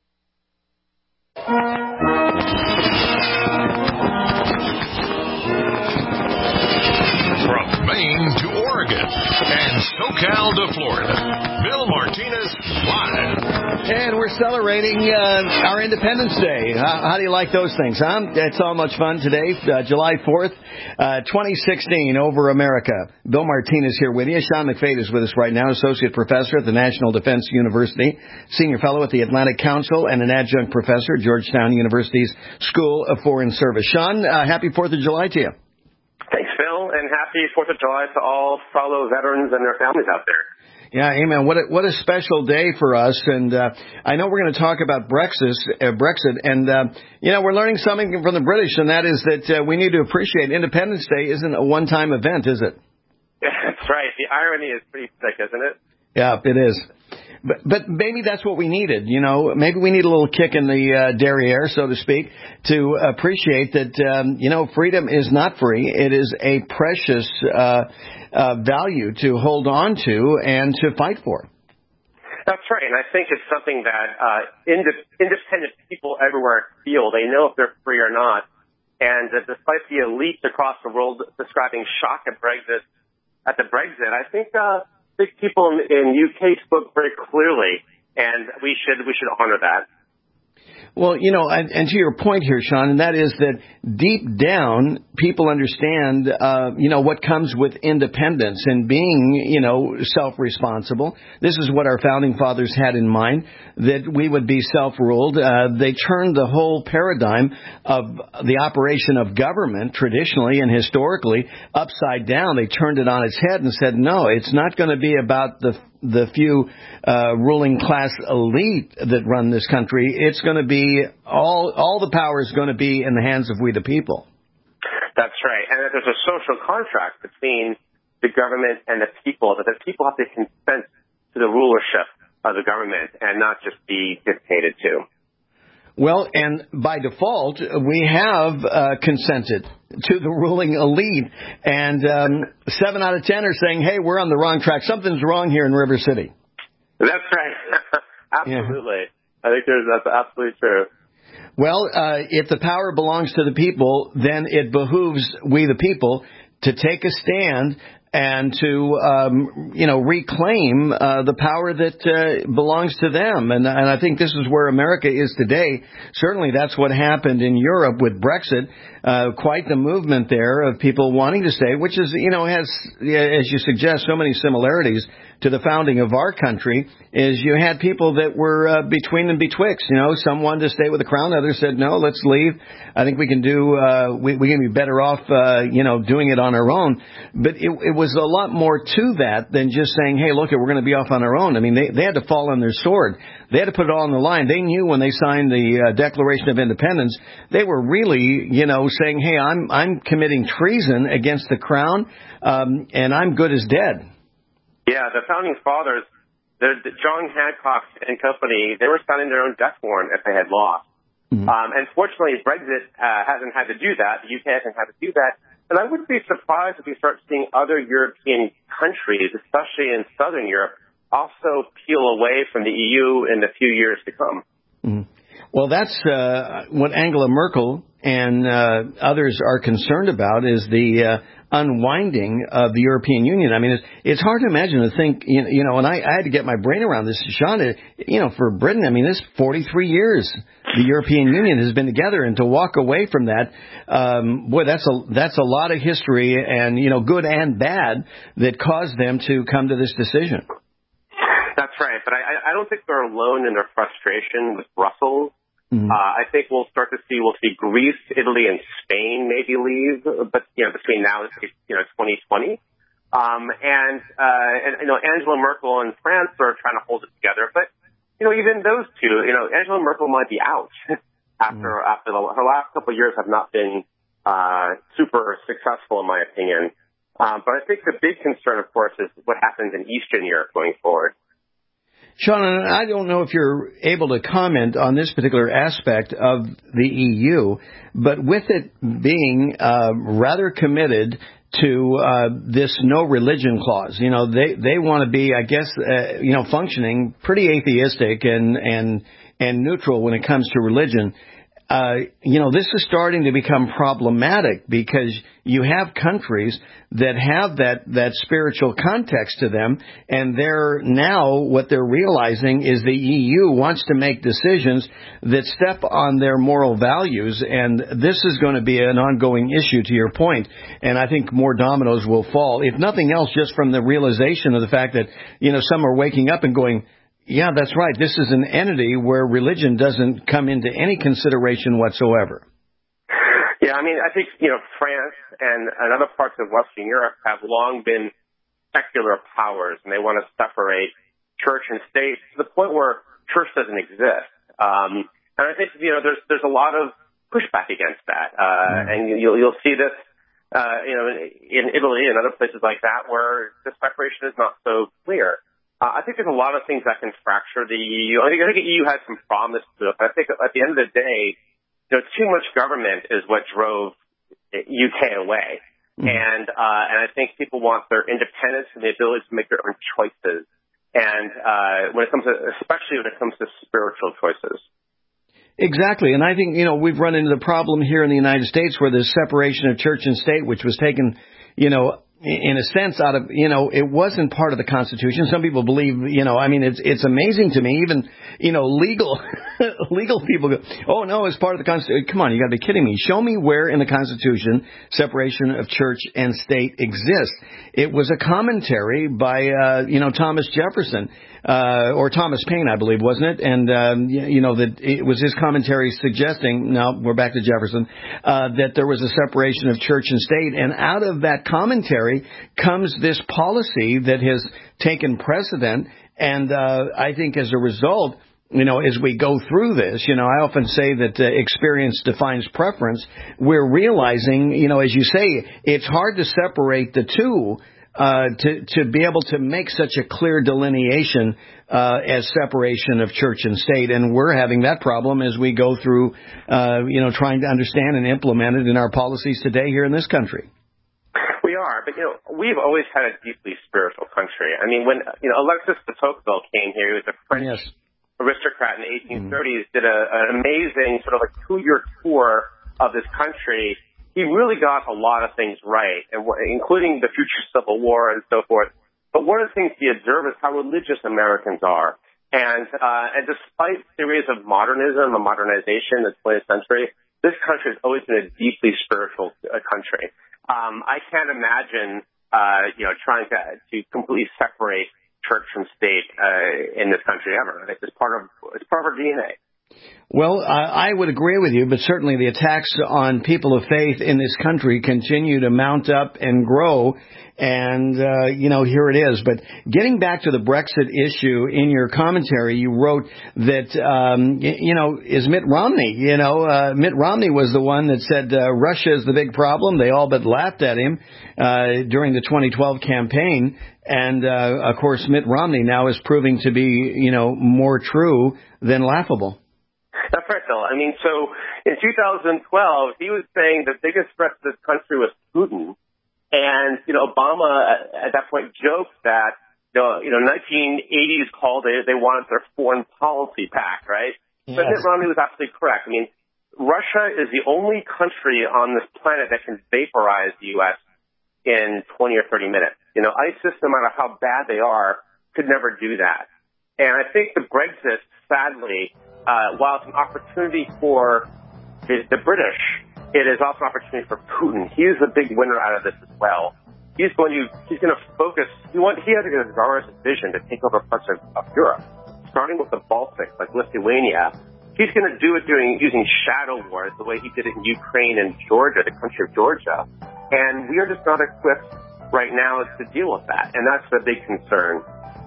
From Maine to Oregon and SoCal to Florida, Bill Martinez live. And we're celebrating uh, our Independence Day. How, how do you like those things, huh? It's so much fun today, uh, July fourth, uh, twenty sixteen, over America. Bill Martinez here with you. Sean McFate is with us right now, Associate Professor at the National Defense University, Senior Fellow at the Atlantic Council, and an Adjunct Professor at Georgetown University's School of Foreign Service. Sean, uh, happy fourth of July to you. Thanks, Phil, and happy fourth of July to all fellow veterans and their families out there. Yeah, amen. What a, what a special day for us. And uh, I know we're going to talk about Brexit, uh, Brexit, and, uh, you know, we're learning something from the British, and that is that uh, we need to appreciate Independence Day isn't a one-time event, is it? Yeah, that's right. The irony is pretty thick, isn't it? Yeah, it is. But, but maybe that's what we needed, you know. Maybe we need a little kick in the uh, derriere, so to speak, to appreciate that, um, you know, freedom is not free. It is a precious uh, uh, value to hold on to and to fight for. That's right, and I think it's something that uh, ind- independent people everywhere feel. They know if they're free or not. And uh, despite the elites across the world describing shock at Brexit, at the Brexit, I think uh, big people in, in U K spoke very clearly, and we should we should honor that. Well, you know, and, and to your point here, Sean, and that is that deep down, people understand, uh, you know, what comes with independence and being, you know, self-responsible. This is what our founding fathers had in mind, that we would be self-ruled. Uh, they turned the whole paradigm of the operation of government, traditionally and historically, upside down. They turned it on its head and said, no, it's not going to be about the the few uh, ruling class elite that run this country. It's going to be all all the power is going to be in the hands of we the people. That's right. And that there's a social contract between the government and the people, that the people have to consent to the rulership of the government and not just be dictated to. Well, and by default, we have uh, consented to the ruling elite, and um, seven out of ten are saying, hey, we're on the wrong track. Something's wrong here in River City. That's right. Absolutely. Yeah. I think there's, that's absolutely true. Well, uh, if the power belongs to the people, then it behooves we the people to take a stand and to, um, you know, reclaim uh, the power that uh, belongs to them. And, and I think this is where America is today. Certainly that's what happened in Europe with Brexit. Uh, quite the movement there of people wanting to stay, which is, you know, has, as you suggest, so many similarities to the founding of our country, is you had people that were uh, between and betwixt. You know, some wanted to stay with the crown, others said, no, let's leave. I think we can do, uh, we, we can be better off, uh, you know, doing it on our own. But it, it was a lot more to that than just saying, hey, look, we're going to be off on our own. I mean, they, they had to fall on their sword. They had to put it all on the line. They knew when they signed the uh, Declaration of Independence, they were really, you know, saying, hey, I'm, I'm committing treason against the crown, um, and I'm good as dead. Yeah, the founding fathers, the, the John Hancock and company, they were signing their own death warrant if they had lost. Mm-hmm. Um, and fortunately, Brexit uh, hasn't had to do that. The U K hasn't had to do that. And I wouldn't be surprised if we start seeing other European countries, especially in Southern Europe, also peel away from the E U in the few years to come. Mm-hmm. Well, that's uh, what Angela Merkel and uh, others are concerned about, is the uh, unwinding of the European Union. I mean, it's, it's hard to imagine to think, you know, you know and I, I had to get my brain around this, Sean, it, you know, for Britain, I mean, this forty-three years the European Union has been together, and to walk away from that, um, boy, that's a, that's a lot of history, and, you know, good and bad, that caused them to come to this decision. That's right, but I, I don't think they're alone in their frustration with Brussels. Mm-hmm. Uh, I think we'll start to see, we'll see Greece, Italy, and Spain maybe leave, but, you know, between now and, you know, twenty twenty. Um, and, uh, and, you know, Angela Merkel and France are trying to hold it together, but, you know, even those two, you know, Angela Merkel might be out after, mm-hmm. after the, her last couple of years have not been, uh, super successful in my opinion. Um, but I think the big concern, of course, is what happens in Eastern Europe going forward. Sean, I don't know if you're able to comment on this particular aspect of the E U, but with it being uh, rather committed to uh, this no religion clause, you know, they they want to be, I guess, uh, you know, functioning pretty atheistic and and and neutral when it comes to religion. Uh, you know, this is starting to become problematic because you have countries that have that, that spiritual context to them, and they're now, what they're realizing is the E U wants to make decisions that step on their moral values, and this is going to be an ongoing issue, to your point, and I think more dominoes will fall, if nothing else, just from the realization of the fact that, you know, some are waking up and going, yeah, that's right. This is an entity where religion doesn't come into any consideration whatsoever. Yeah, I mean, I think, you know, France and, and other parts of Western Europe have long been secular powers, and they want to separate church and state to the point where church doesn't exist. Um, and I think, you know, there's there's a lot of pushback against that. Uh, mm. And you'll, you'll see this, uh, you know, in Italy and other places like that where the separation is not so clear. Uh, I think there's a lot of things that can fracture the E U. I think, I think the E U has some promise to it, but I think at the end of the day, you know, too much government is what drove U K away. Mm-hmm. And, uh, and I think people want their independence and the ability to make their own choices. And, uh, when it comes to, especially when it comes to spiritual choices. Exactly. And I think, you know, we've run into the problem here in the United States where the separation of church and state, which was taken, you know, in a sense, out of, you know, it wasn't part of the Constitution. Some people believe, you know, I mean, it's it's amazing to me, even, you know, legal legal people go, oh, no, it's part of the Constitution. Come on, you got to be kidding me. Show me where in the Constitution separation of church and state exists. It was a commentary by, uh, you know, Thomas Jefferson. Uh, or Thomas Paine, I believe, wasn't it? And, um, you, you know, that it was his commentary suggesting, now we're back to Jefferson, uh, that there was a separation of church and state. And out of that commentary comes this policy that has taken precedent. And, uh, I think as a result, you know, as we go through this, you know, I often say that uh, experience defines preference. We're realizing, you know, as you say, it's hard to separate the two. uh, to to be able to make such a clear delineation uh, as separation of church and state. And we're having that problem as we go through, uh, you know, trying to understand and implement it in our policies today here in this country. We are, but, you know, we've always had a deeply spiritual country. I mean, when, you know, Alexis de Tocqueville came here, he was a French yes. aristocrat in the eighteen thirties, mm-hmm. did a, an amazing sort of like two-year tour of this country. He really got a lot of things right, and including the future civil war and so forth. But one of the things he observed is how religious Americans are. And, uh, and despite theories of modernism and modernization in the twentieth century, this country has always been a deeply spiritual uh, country. Um, I can't imagine, uh, you know, trying to, to completely separate church from state, uh, in this country ever. It's part of, it's part of our D N A. Well, I, I would agree with you, but certainly the attacks on people of faith in this country continue to mount up and grow. And, uh, you know, here it is. But getting back to the Brexit issue, in your commentary, you wrote that, um, y- you know, is Mitt Romney, you know, uh, Mitt Romney was the one that said uh, Russia is the big problem. They all but laughed at him uh, during the twenty twelve campaign. And, uh, of course, Mitt Romney now is proving to be, you know, more true than laughable. That's right, Phil. I mean, so in two thousand twelve, he was saying the biggest threat to this country was Putin. And, you know, Obama at, at that point joked that, you know, you know, nineteen eighties called it, they wanted their foreign policy pact, right? Yes. But Mitt Romney was absolutely correct. I mean, Russia is the only country on this planet that can vaporize the U S in twenty or thirty minutes. You know, ISIS, no matter how bad they are, could never do that. And I think the Brexit, sadly, uh, while it's an opportunity for the, the British, it is also an opportunity for Putin. He is the big winner out of this as well. He's going to he's going to focus. He want he had a czarist vision to take over parts of, of Europe, starting with the Baltics, like Lithuania. He's going to do it doing using shadow wars, the way he did it in Ukraine and Georgia, the country of Georgia. And we are just not equipped right now to deal with that, and that's the big concern.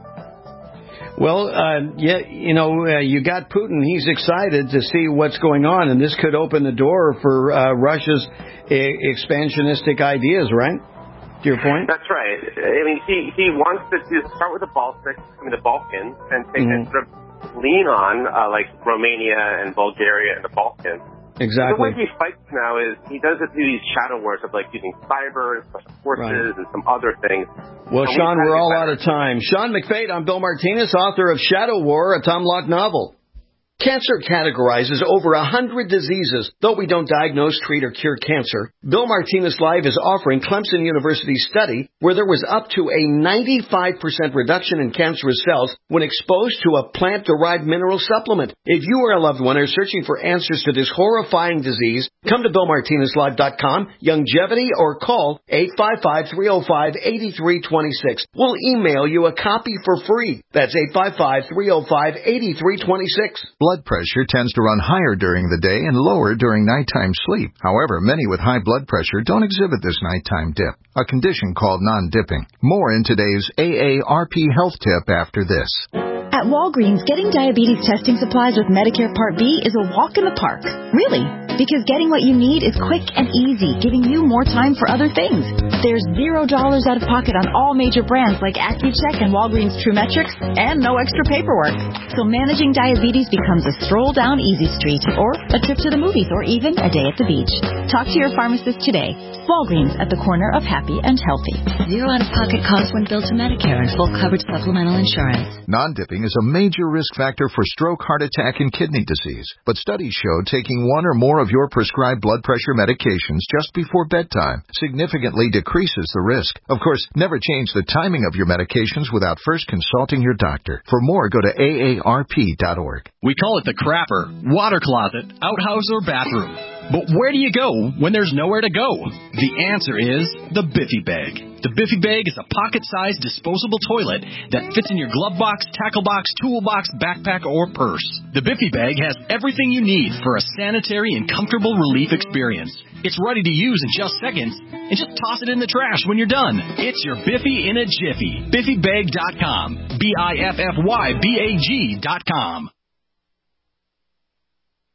Well, uh, yeah, you know, uh, you got Putin. He's excited to see what's going on, and this could open the door for uh, Russia's e- expansionistic ideas, right? To your point? That's right. I mean, he, he wants to do, start with the Baltics, I mean, the Balkans, and take mm-hmm. and sort of lean on, uh, like, Romania and Bulgaria and the Balkans. Exactly. The way he fights now is he does it through these shadow wars of like using cyber and special forces right. and some other things. Well, and Sean, we're all out of time. Sean McFate, I'm Bill Martinez, author of Shadow War, a Tom Locke novel. Cancer categorizes over a hundred diseases. Though we don't diagnose, treat, or cure cancer, Bill Martinez Live is offering Clemson University's study where there was up to a ninety-five percent reduction in cancerous cells when exposed to a plant-derived mineral supplement. If you or a loved one are searching for answers to this horrifying disease, come to Bill Martinez Live dot com, Youngevity, or call eight five five, three oh five, eight three two six. We'll email you a copy for free. That's eight five five, three oh five, eight three two six. Blood pressure tends to run higher during the day and lower during nighttime sleep. However, many with high blood pressure don't exhibit this nighttime dip, a condition called non-dipping. More in today's A A R P health tip after this. At Walgreens, getting diabetes testing supplies with Medicare Part B is a walk in the park. Really, because getting what you need is quick and easy, giving you more time for other things. There's zero dollars out of pocket on all major brands like Accu-Check and Walgreens TrueMetrics, and no extra paperwork. So managing diabetes becomes a stroll down Easy Street, or a trip to the movies, or even a day at the beach. Talk to your pharmacist today. Walgreens, at the corner of happy and healthy. Zero out-of-pocket costs when billed to Medicare and full coverage supplemental insurance. Non-dipping is a major risk factor for stroke, heart attack, and kidney disease. But studies show taking one or more of your prescribed blood pressure medications just before bedtime significantly decreases the risk. Of course, never change the timing of your medications without first consulting your doctor. For more, go to A A R P dot org. We call it the crapper, water closet, outhouse, or bathroom. But where do you go when there's nowhere to go? The answer is the Biffy Bag. The Biffy Bag is a pocket-sized disposable toilet that fits in your glove box, tackle box, toolbox, backpack, or purse. The Biffy Bag has everything you need for a sanitary and comfortable relief experience. It's ready to use in just seconds, and just toss it in the trash when you're done. It's your Biffy in a jiffy. Biffy Bag dot com. B I F F Y B A G dot com.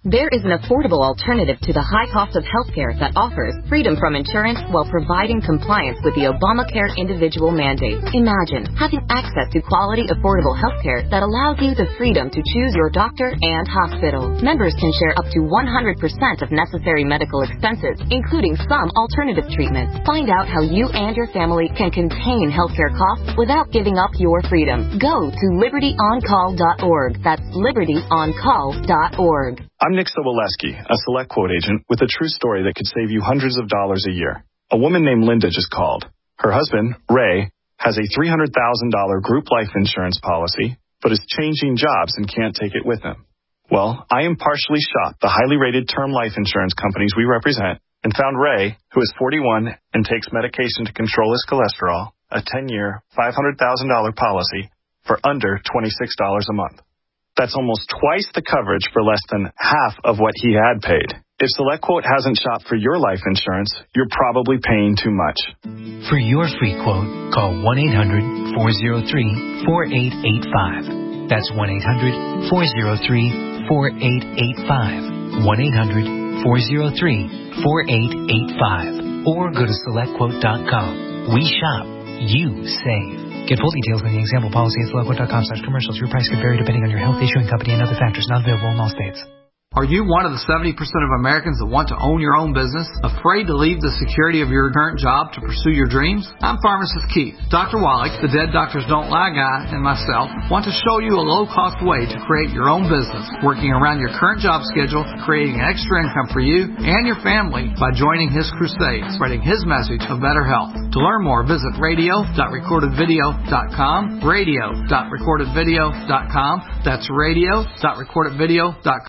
There is an affordable alternative to the high cost of healthcare that offers freedom from insurance while providing compliance with the Obamacare individual mandate. Imagine having access to quality, affordable healthcare that allows you the freedom to choose your doctor and hospital. Members can share up to one hundred percent of necessary medical expenses, including some alternative treatments. Find out how you and your family can contain healthcare costs without giving up your freedom. Go to liberty on call dot org. That's liberty on call dot org. I'm Nick Soboleski, a Select Quote agent with a true story that could save you hundreds of dollars a year. A woman named Linda just called. Her husband, Ray, has a three hundred thousand dollars group life insurance policy, but is changing jobs and can't take it with him. Well, I impartially shopped the highly rated term life insurance companies we represent and found Ray, who is forty-one and takes medication to control his cholesterol, a ten-year, five hundred thousand dollars policy for under twenty-six dollars a month. That's almost twice the coverage for less than half of what he had paid. If SelectQuote hasn't shopped for your life insurance, you're probably paying too much. For your free quote, call one eight hundred, four oh three, four eight eight five. That's one eight hundred, four oh three, four eight eight five. one eight hundred, four oh three, four eight eight five. Or go to select quote dot com. We shop. You save. Get full details on the example policy at select quote dot com slash commercials. Your price could vary depending on your health, issuing company, and other factors. Not available in all states. Are you one of the seventy percent of Americans that want to own your own business? Afraid to leave the security of your current job to pursue your dreams? I'm Pharmacist Keith. Doctor Wallach, the Dead Doctors Don't Lie guy, and myself want to show you a low-cost way to create your own business, working around your current job schedule, creating extra income for you and your family by joining his crusade, spreading his message of better health. To learn more, visit radio dot recorded video dot com, radio dot recorded video dot com. That's radio dot recorded video dot com.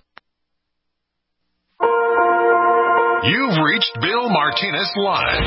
You've reached Bill Martinez Live.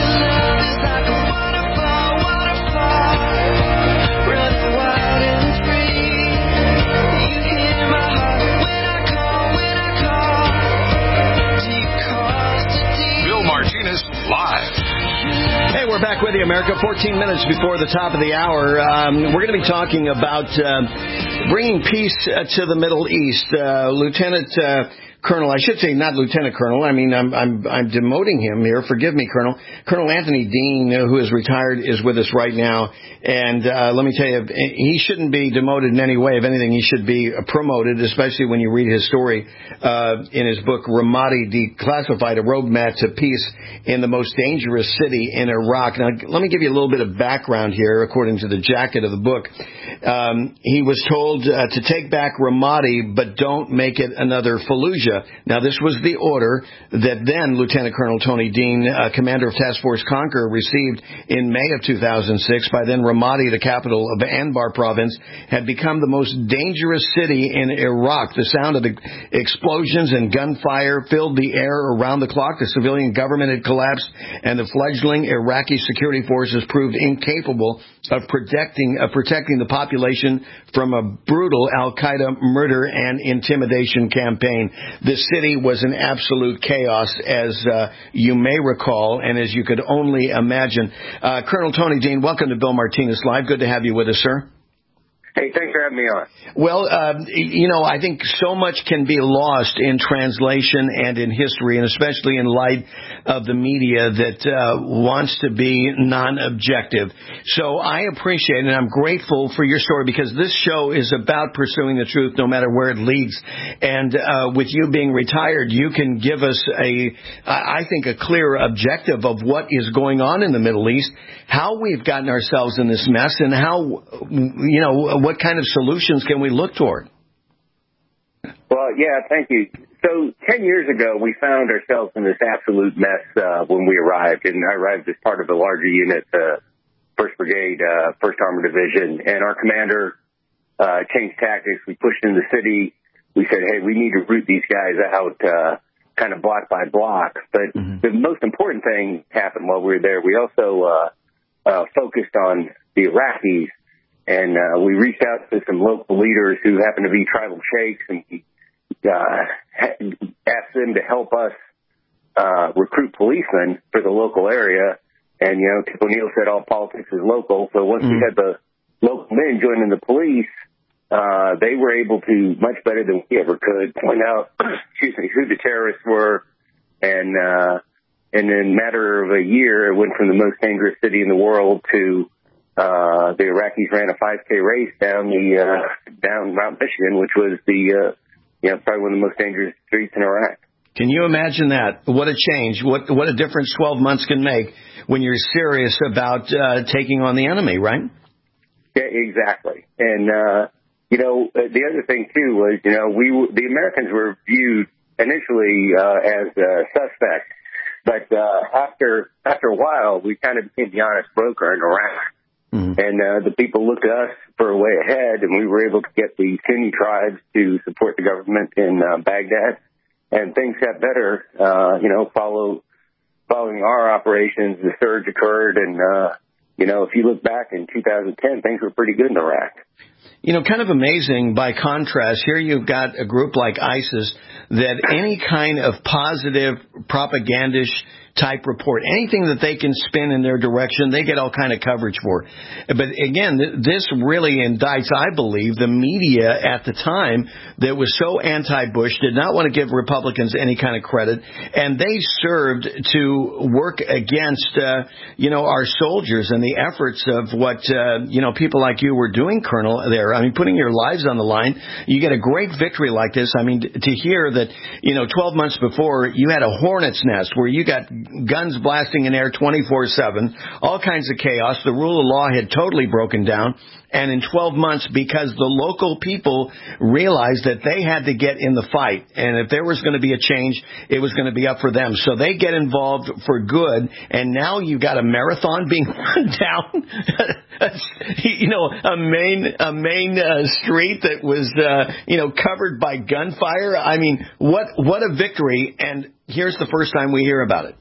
Bill Martinez Live. Hey, we're back with you, America. fourteen minutes before the top of the hour. Um, we're going to be talking about uh, bringing peace uh, to the Middle East. Uh, Lieutenant... Uh, Colonel, I should say not Lieutenant Colonel. I mean, I'm I'm I'm demoting him here. Forgive me, Colonel. Colonel Anthony Dean, uh, who is retired, is with us right now. And uh, let me tell you, he shouldn't be demoted in any way. If anything, he should be promoted, especially when you read his story uh, in his book, Ramadi Declassified, A Roadmap to Peace in the Most Dangerous City in Iraq. Now, let me give you a little bit of background here, according to the jacket of the book. Um, he was told uh, to take back Ramadi, but don't make it another Fallujah. Now, this was the order that then Lieutenant Colonel Tony Dean, uh, commander of Task Force Conqueror, received in May of two thousand six. By then, Ramadi, the capital of Anbar province, had become the most dangerous city in Iraq. The sound of the explosions and gunfire filled the air around the clock. The civilian government had collapsed, and the fledgling Iraqi security forces proved incapable of protecting, uh, protecting the population from a brutal al-Qaeda murder and intimidation campaign. The city was in absolute chaos, as uh, you may recall, and as you could only imagine. Uh, Colonel Tony Dean, welcome to Bill Martinez Live. Good to have you with us, sir. Hey, thanks for having me on. Well, uh, you know, I think so much can be lost in translation and in history, and especially in light of the media that uh, wants to be non-objective. So I appreciate and I'm grateful for your story, because this show is about pursuing the truth no matter where it leads. And uh, with you being retired, you can give us a, I think, a clear objective of what is going on in the Middle East, how we've gotten ourselves in this mess, and how, you know, what kind of solutions can we look toward? Well, yeah, thank you. So ten years ago, we found ourselves in this absolute mess uh, when we arrived, and I arrived as part of a larger unit, uh, first Brigade, uh, first Armored Division, and our commander uh, changed tactics. We pushed into the city. We said, hey, we need to root these guys out uh, kind of block by block. But mm-hmm. the most important thing happened while we were there. We also uh, uh, focused on the Iraqis. And uh, we reached out to some local leaders who happen to be tribal sheikhs, and uh, asked them to help us uh, recruit policemen for the local area. And, you know, Tip O'Neill said all politics is local. So once mm-hmm. we had the local men joining the police, uh, they were able to, much better than we ever could, point out, excuse me, who the terrorists were. And, uh, and in a matter of a year, it went from the most dangerous city in the world to, uh, the Iraqis ran a five K race down the, uh, down Mount Michigan, which was the, uh, you know, probably one of the most dangerous streets in Iraq. Can you imagine that? What a change. What, what a difference twelve months can make when you're serious about, uh, taking on the enemy, right? Yeah, exactly. And, uh, you know, the other thing, too, was, you know, we the Americans were viewed initially uh, as uh, suspects. But uh, after after a while, we kind of became the honest broker in Iraq. Mm-hmm. And uh, the people looked at us for a way ahead, and we were able to get the Sunni tribes to support the government in uh, Baghdad. And things got better, uh, you know, follow, following our operations, the surge occurred. And, uh, you know, if you look back in two thousand ten, things were pretty good in Iraq. You know, kind of amazing by contrast. Here you've got a group like ISIS that any kind of positive propagandish type report, anything that they can spin in their direction, they get all kind of coverage for. But again, th- this really indicts, I believe, the media at the time that was so anti-Bush, did not want to give Republicans any kind of credit, and they served to work against, uh, you know, our soldiers and the efforts of what, uh, you know, people like you were doing, Colonel, there. I mean, putting your lives on the line. You get a great victory like this. I mean, to hear that, you know, twelve months before, you had a hornet's nest where you got guns blasting in air twenty-four seven, all kinds of chaos. The rule of law had totally broken down. And in twelve months, because the local people realized that they had to get in the fight, and if there was going to be a change, it was going to be up for them. So they get involved for good, and now you've got a marathon being run down, you know, a main a main uh, street that was, uh, you know, covered by gunfire. I mean, what what a victory! And here's the first time we hear about it.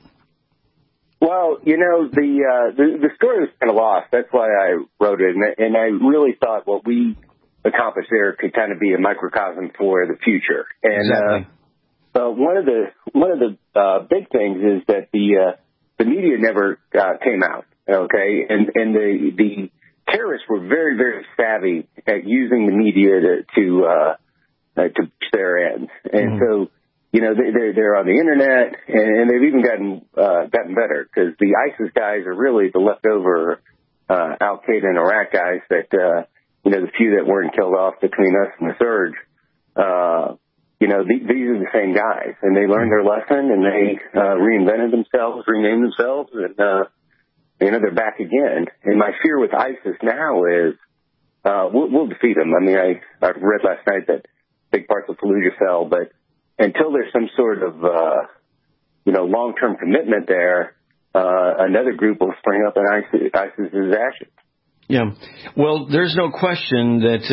Well, you know, the, uh, the, the story was kind of lost. That's why I wrote it. And, and I really thought what we accomplished there could kind of be a microcosm for the future. And, exactly. uh, uh, one of the, one of the, uh, big things is that the, uh, the media never, uh, came out. Okay. And, and the, the terrorists were very, very savvy at using the media to, to, uh, uh to push their ends. And mm-hmm. so, you know, they're, they're on the internet, and they've even gotten uh, gotten better, because the ISIS guys are really the leftover uh, Al-Qaeda and Iraq guys that, uh, you know, the few that weren't killed off between us and the surge, uh, you know, th- these are the same guys. And they learned their lesson, and they uh, reinvented themselves, renamed themselves, and, uh, you know, they're back again. And my fear with ISIS now is uh, we'll, we'll defeat them. I mean, I, I read last night that big parts of Fallujah fell, but until there's some sort of, uh, you know, long-term commitment there, uh, another group will spring up in ISIS, ISIS's ashes. Yeah. Well, there's no question that,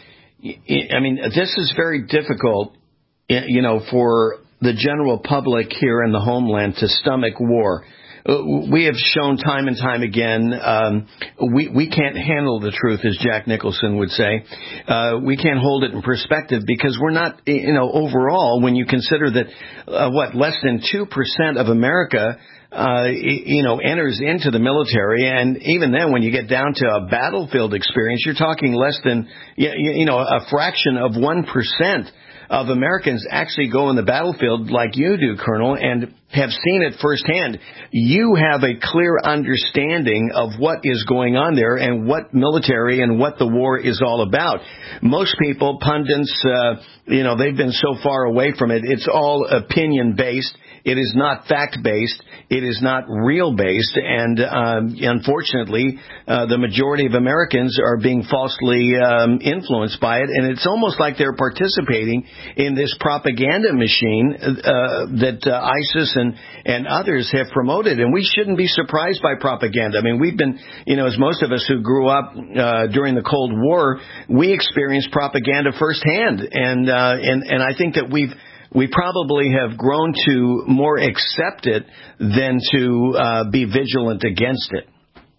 uh, I mean, this is very difficult, you know, for the general public here in the homeland to stomach war. We have shown time and time again, um, we, we can't handle the truth, as Jack Nicholson would say. Uh, we can't hold it in perspective because we're not, you know, overall, when you consider that, uh, what, less than two percent of America, uh, you know, enters into the military. And even then, when you get down to a battlefield experience, you're talking less than, you know, a fraction of one percent of Americans actually go in the battlefield like you do, Colonel, and have seen it firsthand. You have a clear understanding of what is going on there and what military and what the war is all about. Most people, pundits, uh, you know, they've been so far away from it. It's all opinion-based. It is not fact-based. It is not real-based. And um, unfortunately, uh, the majority of Americans are being falsely um, influenced by it. And it's almost like they're participating in this propaganda machine uh, that uh, ISIS and, and others have promoted. And we shouldn't be surprised by propaganda. I mean, we've been, you know, as most of us who grew up uh, during the Cold War, we experienced propaganda firsthand. And, uh, and, and I think that we've We probably have grown to more accept it than to uh, be vigilant against it.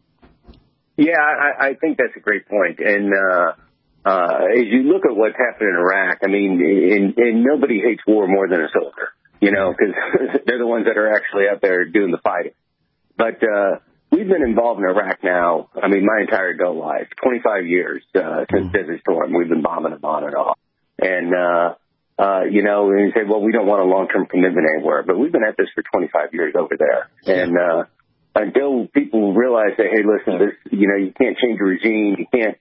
Yeah, I, I think that's a great point. And uh, uh, as you look at what's happened in Iraq, I mean, and, and nobody hates war more than a soldier, you know, because they're the ones that are actually out there doing the fighting. But uh, we've been involved in Iraq now, I mean, my entire adult life, twenty-five years uh, since mm. Desert Storm. We've been bombing them on and off. And, uh, uh, you know, and you say, well, we don't want a long-term commitment anywhere. But we've been at this for twenty-five years over there. Yeah. And uh, until people realize that, hey, listen, this, you know, you can't change a regime. You can't,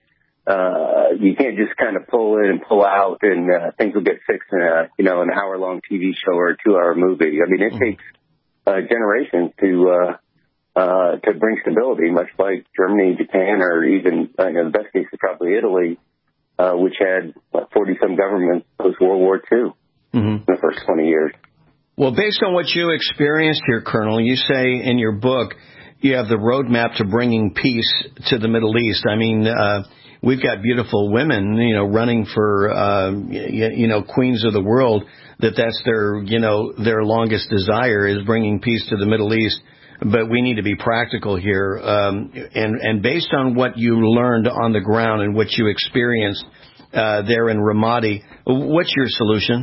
uh, you can't just kind of pull in and pull out and uh, things will get fixed in a, you know, an hour-long T V show or a two-hour movie. I mean, it mm. takes uh, generations to, uh, Uh, to bring stability, much like Germany, Japan, or even, uh, you know, the best case is probably Italy, uh, which had what, forty-some governments post-World War Two mm-hmm. in the first twenty years. Well, based on what you experienced here, Colonel, you say in your book you have the roadmap to bringing peace to the Middle East. I mean, uh, we've got beautiful women, you know, running for, uh, you, you know, queens of the world, that that's their, you know, their longest desire is bringing peace to the Middle East. But we need to be practical here. Um, and, and based on what you learned on the ground and what you experienced uh, there in Ramadi, what's your solution?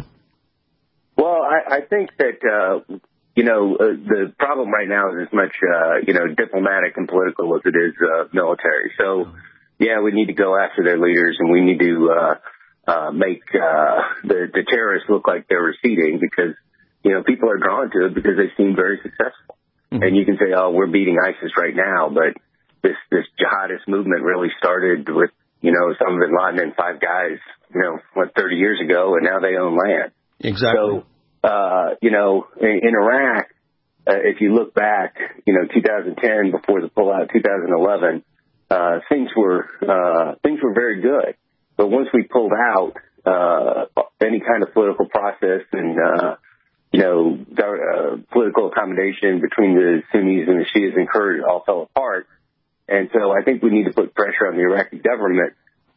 Well, I, I think that, uh, you know, uh, the problem right now is as much, uh, you know, diplomatic and political as it is uh, military. So, yeah, we need to go after their leaders, and we need to uh, uh, make uh, the, the terrorists look like they're receding, because, you know, people are drawn to it because they seem very successful. Mm-hmm. And you can say, oh, we're beating ISIS right now, but this, this jihadist movement really started with, you know, Osama bin Laden and five guys, you know, what, thirty years ago, and now they own land. Exactly. So, uh, you know, in, in Iraq, uh, if you look back, you know, two thousand ten, before the pullout, two thousand eleven, uh, things were, uh, things were very good. But once we pulled out, uh, any kind of political process and, uh, you know, uh, political accommodation between the Sunnis and the Shias and Kurds all fell apart. And so I think we need to put pressure on the Iraqi government,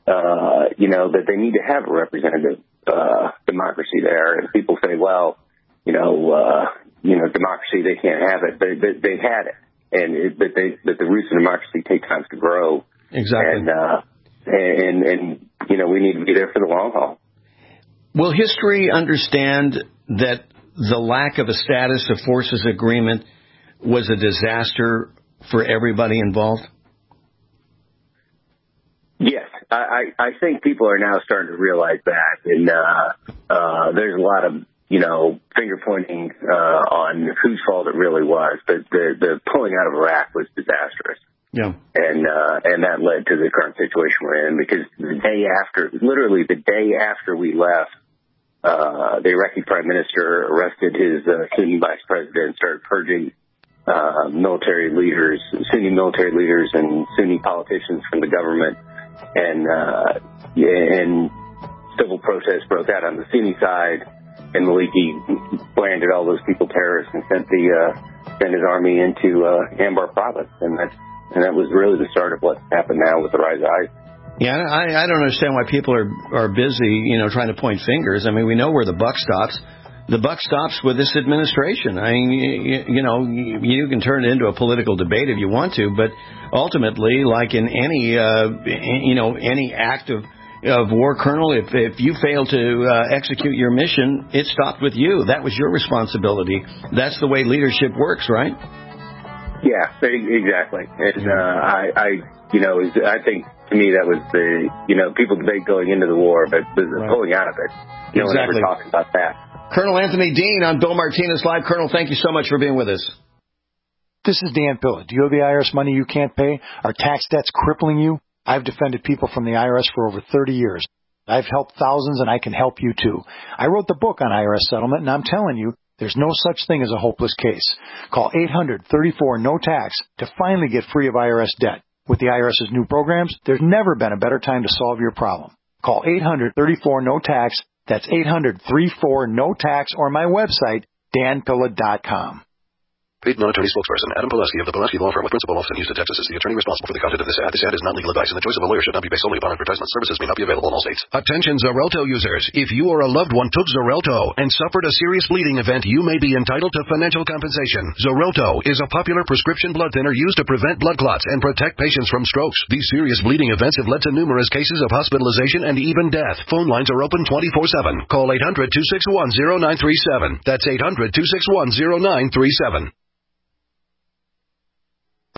uh, you know, that they need to have a representative uh, democracy there. And people say, well, you know, uh, you know, democracy, they can't have it. But they, they, they've had it. And it, but, they, but the roots of democracy take time to grow. Exactly. And, uh, and, and, you know, we need to be there for the long haul. Will history understand that the lack of a status of forces agreement was a disaster for everybody involved? Yes, I, I think people are now starting to realize that, and uh, uh, there's a lot of, you know, finger pointing uh, on whose fault it really was. But the, the pulling out of Iraq was disastrous. Yeah, and uh, and that led to the current situation we're in, because the day after, literally the day after we left, Uh, the Iraqi prime minister arrested his uh, Sunni vice president, started purging uh, military leaders, Sunni military leaders and Sunni politicians from the government. And, uh, and civil protests broke out on the Sunni side, and Maliki branded all those people terrorists and sent the, uh, sent his army into uh, Anbar province. And that's, and that was really the start of what's happened now with the rise of ISIS. Yeah, I, I don't understand why people are are busy, you know, trying to point fingers. I mean, we know where the buck stops. The buck stops with this administration. I mean, you, you know, you, you can turn it into a political debate if you want to, but ultimately, like in any, uh, you know, any act of of war, Colonel, if if you fail to uh, execute your mission, it stopped with you. That was your responsibility. That's the way leadership works, right? Yeah, exactly. And uh, I, I, you know, I think to me that was the, you know, people debate going into the war, but the right. pulling out of it. No exactly. one ever talks about that. Colonel Anthony Dean on Bill Martinez Live. Colonel, thank you so much for being with us. This is Dan Pilla. Do you owe the I R S money you can't pay? Are tax debts crippling you? I've defended people from the I R S for over thirty years. I've helped thousands, and I can help you too. I wrote the book on I R S settlement, and I'm telling you, there's no such thing as a hopeless case. Call eight hundred, thirty-four, no tax to finally get free of I R S debt. With the IRS's new programs, there's never been a better time to solve your problem. Call eight hundred, thirty-four, no tax. That's eight hundred, thirty-four, no tax, or my website, dan pilla dot com. Paid non-attorney spokesperson Adam Pulaski of the Pulaski Law Firm with principal office in Houston, Texas, is the attorney responsible for the content of this ad. This ad is not legal advice, and the choice of a lawyer should not be based solely upon advertisement. Services may not be available in all states. Attention Xarelto users. If you or a loved one took Xarelto and suffered a serious bleeding event, you may be entitled to financial compensation. Xarelto is a popular prescription blood thinner used to prevent blood clots and protect patients from strokes. These serious bleeding events have led to numerous cases of hospitalization and even death. Phone lines are open twenty-four seven. Call eight hundred, two six one, zero nine three seven. That's eight hundred, two six one, zero nine three seven.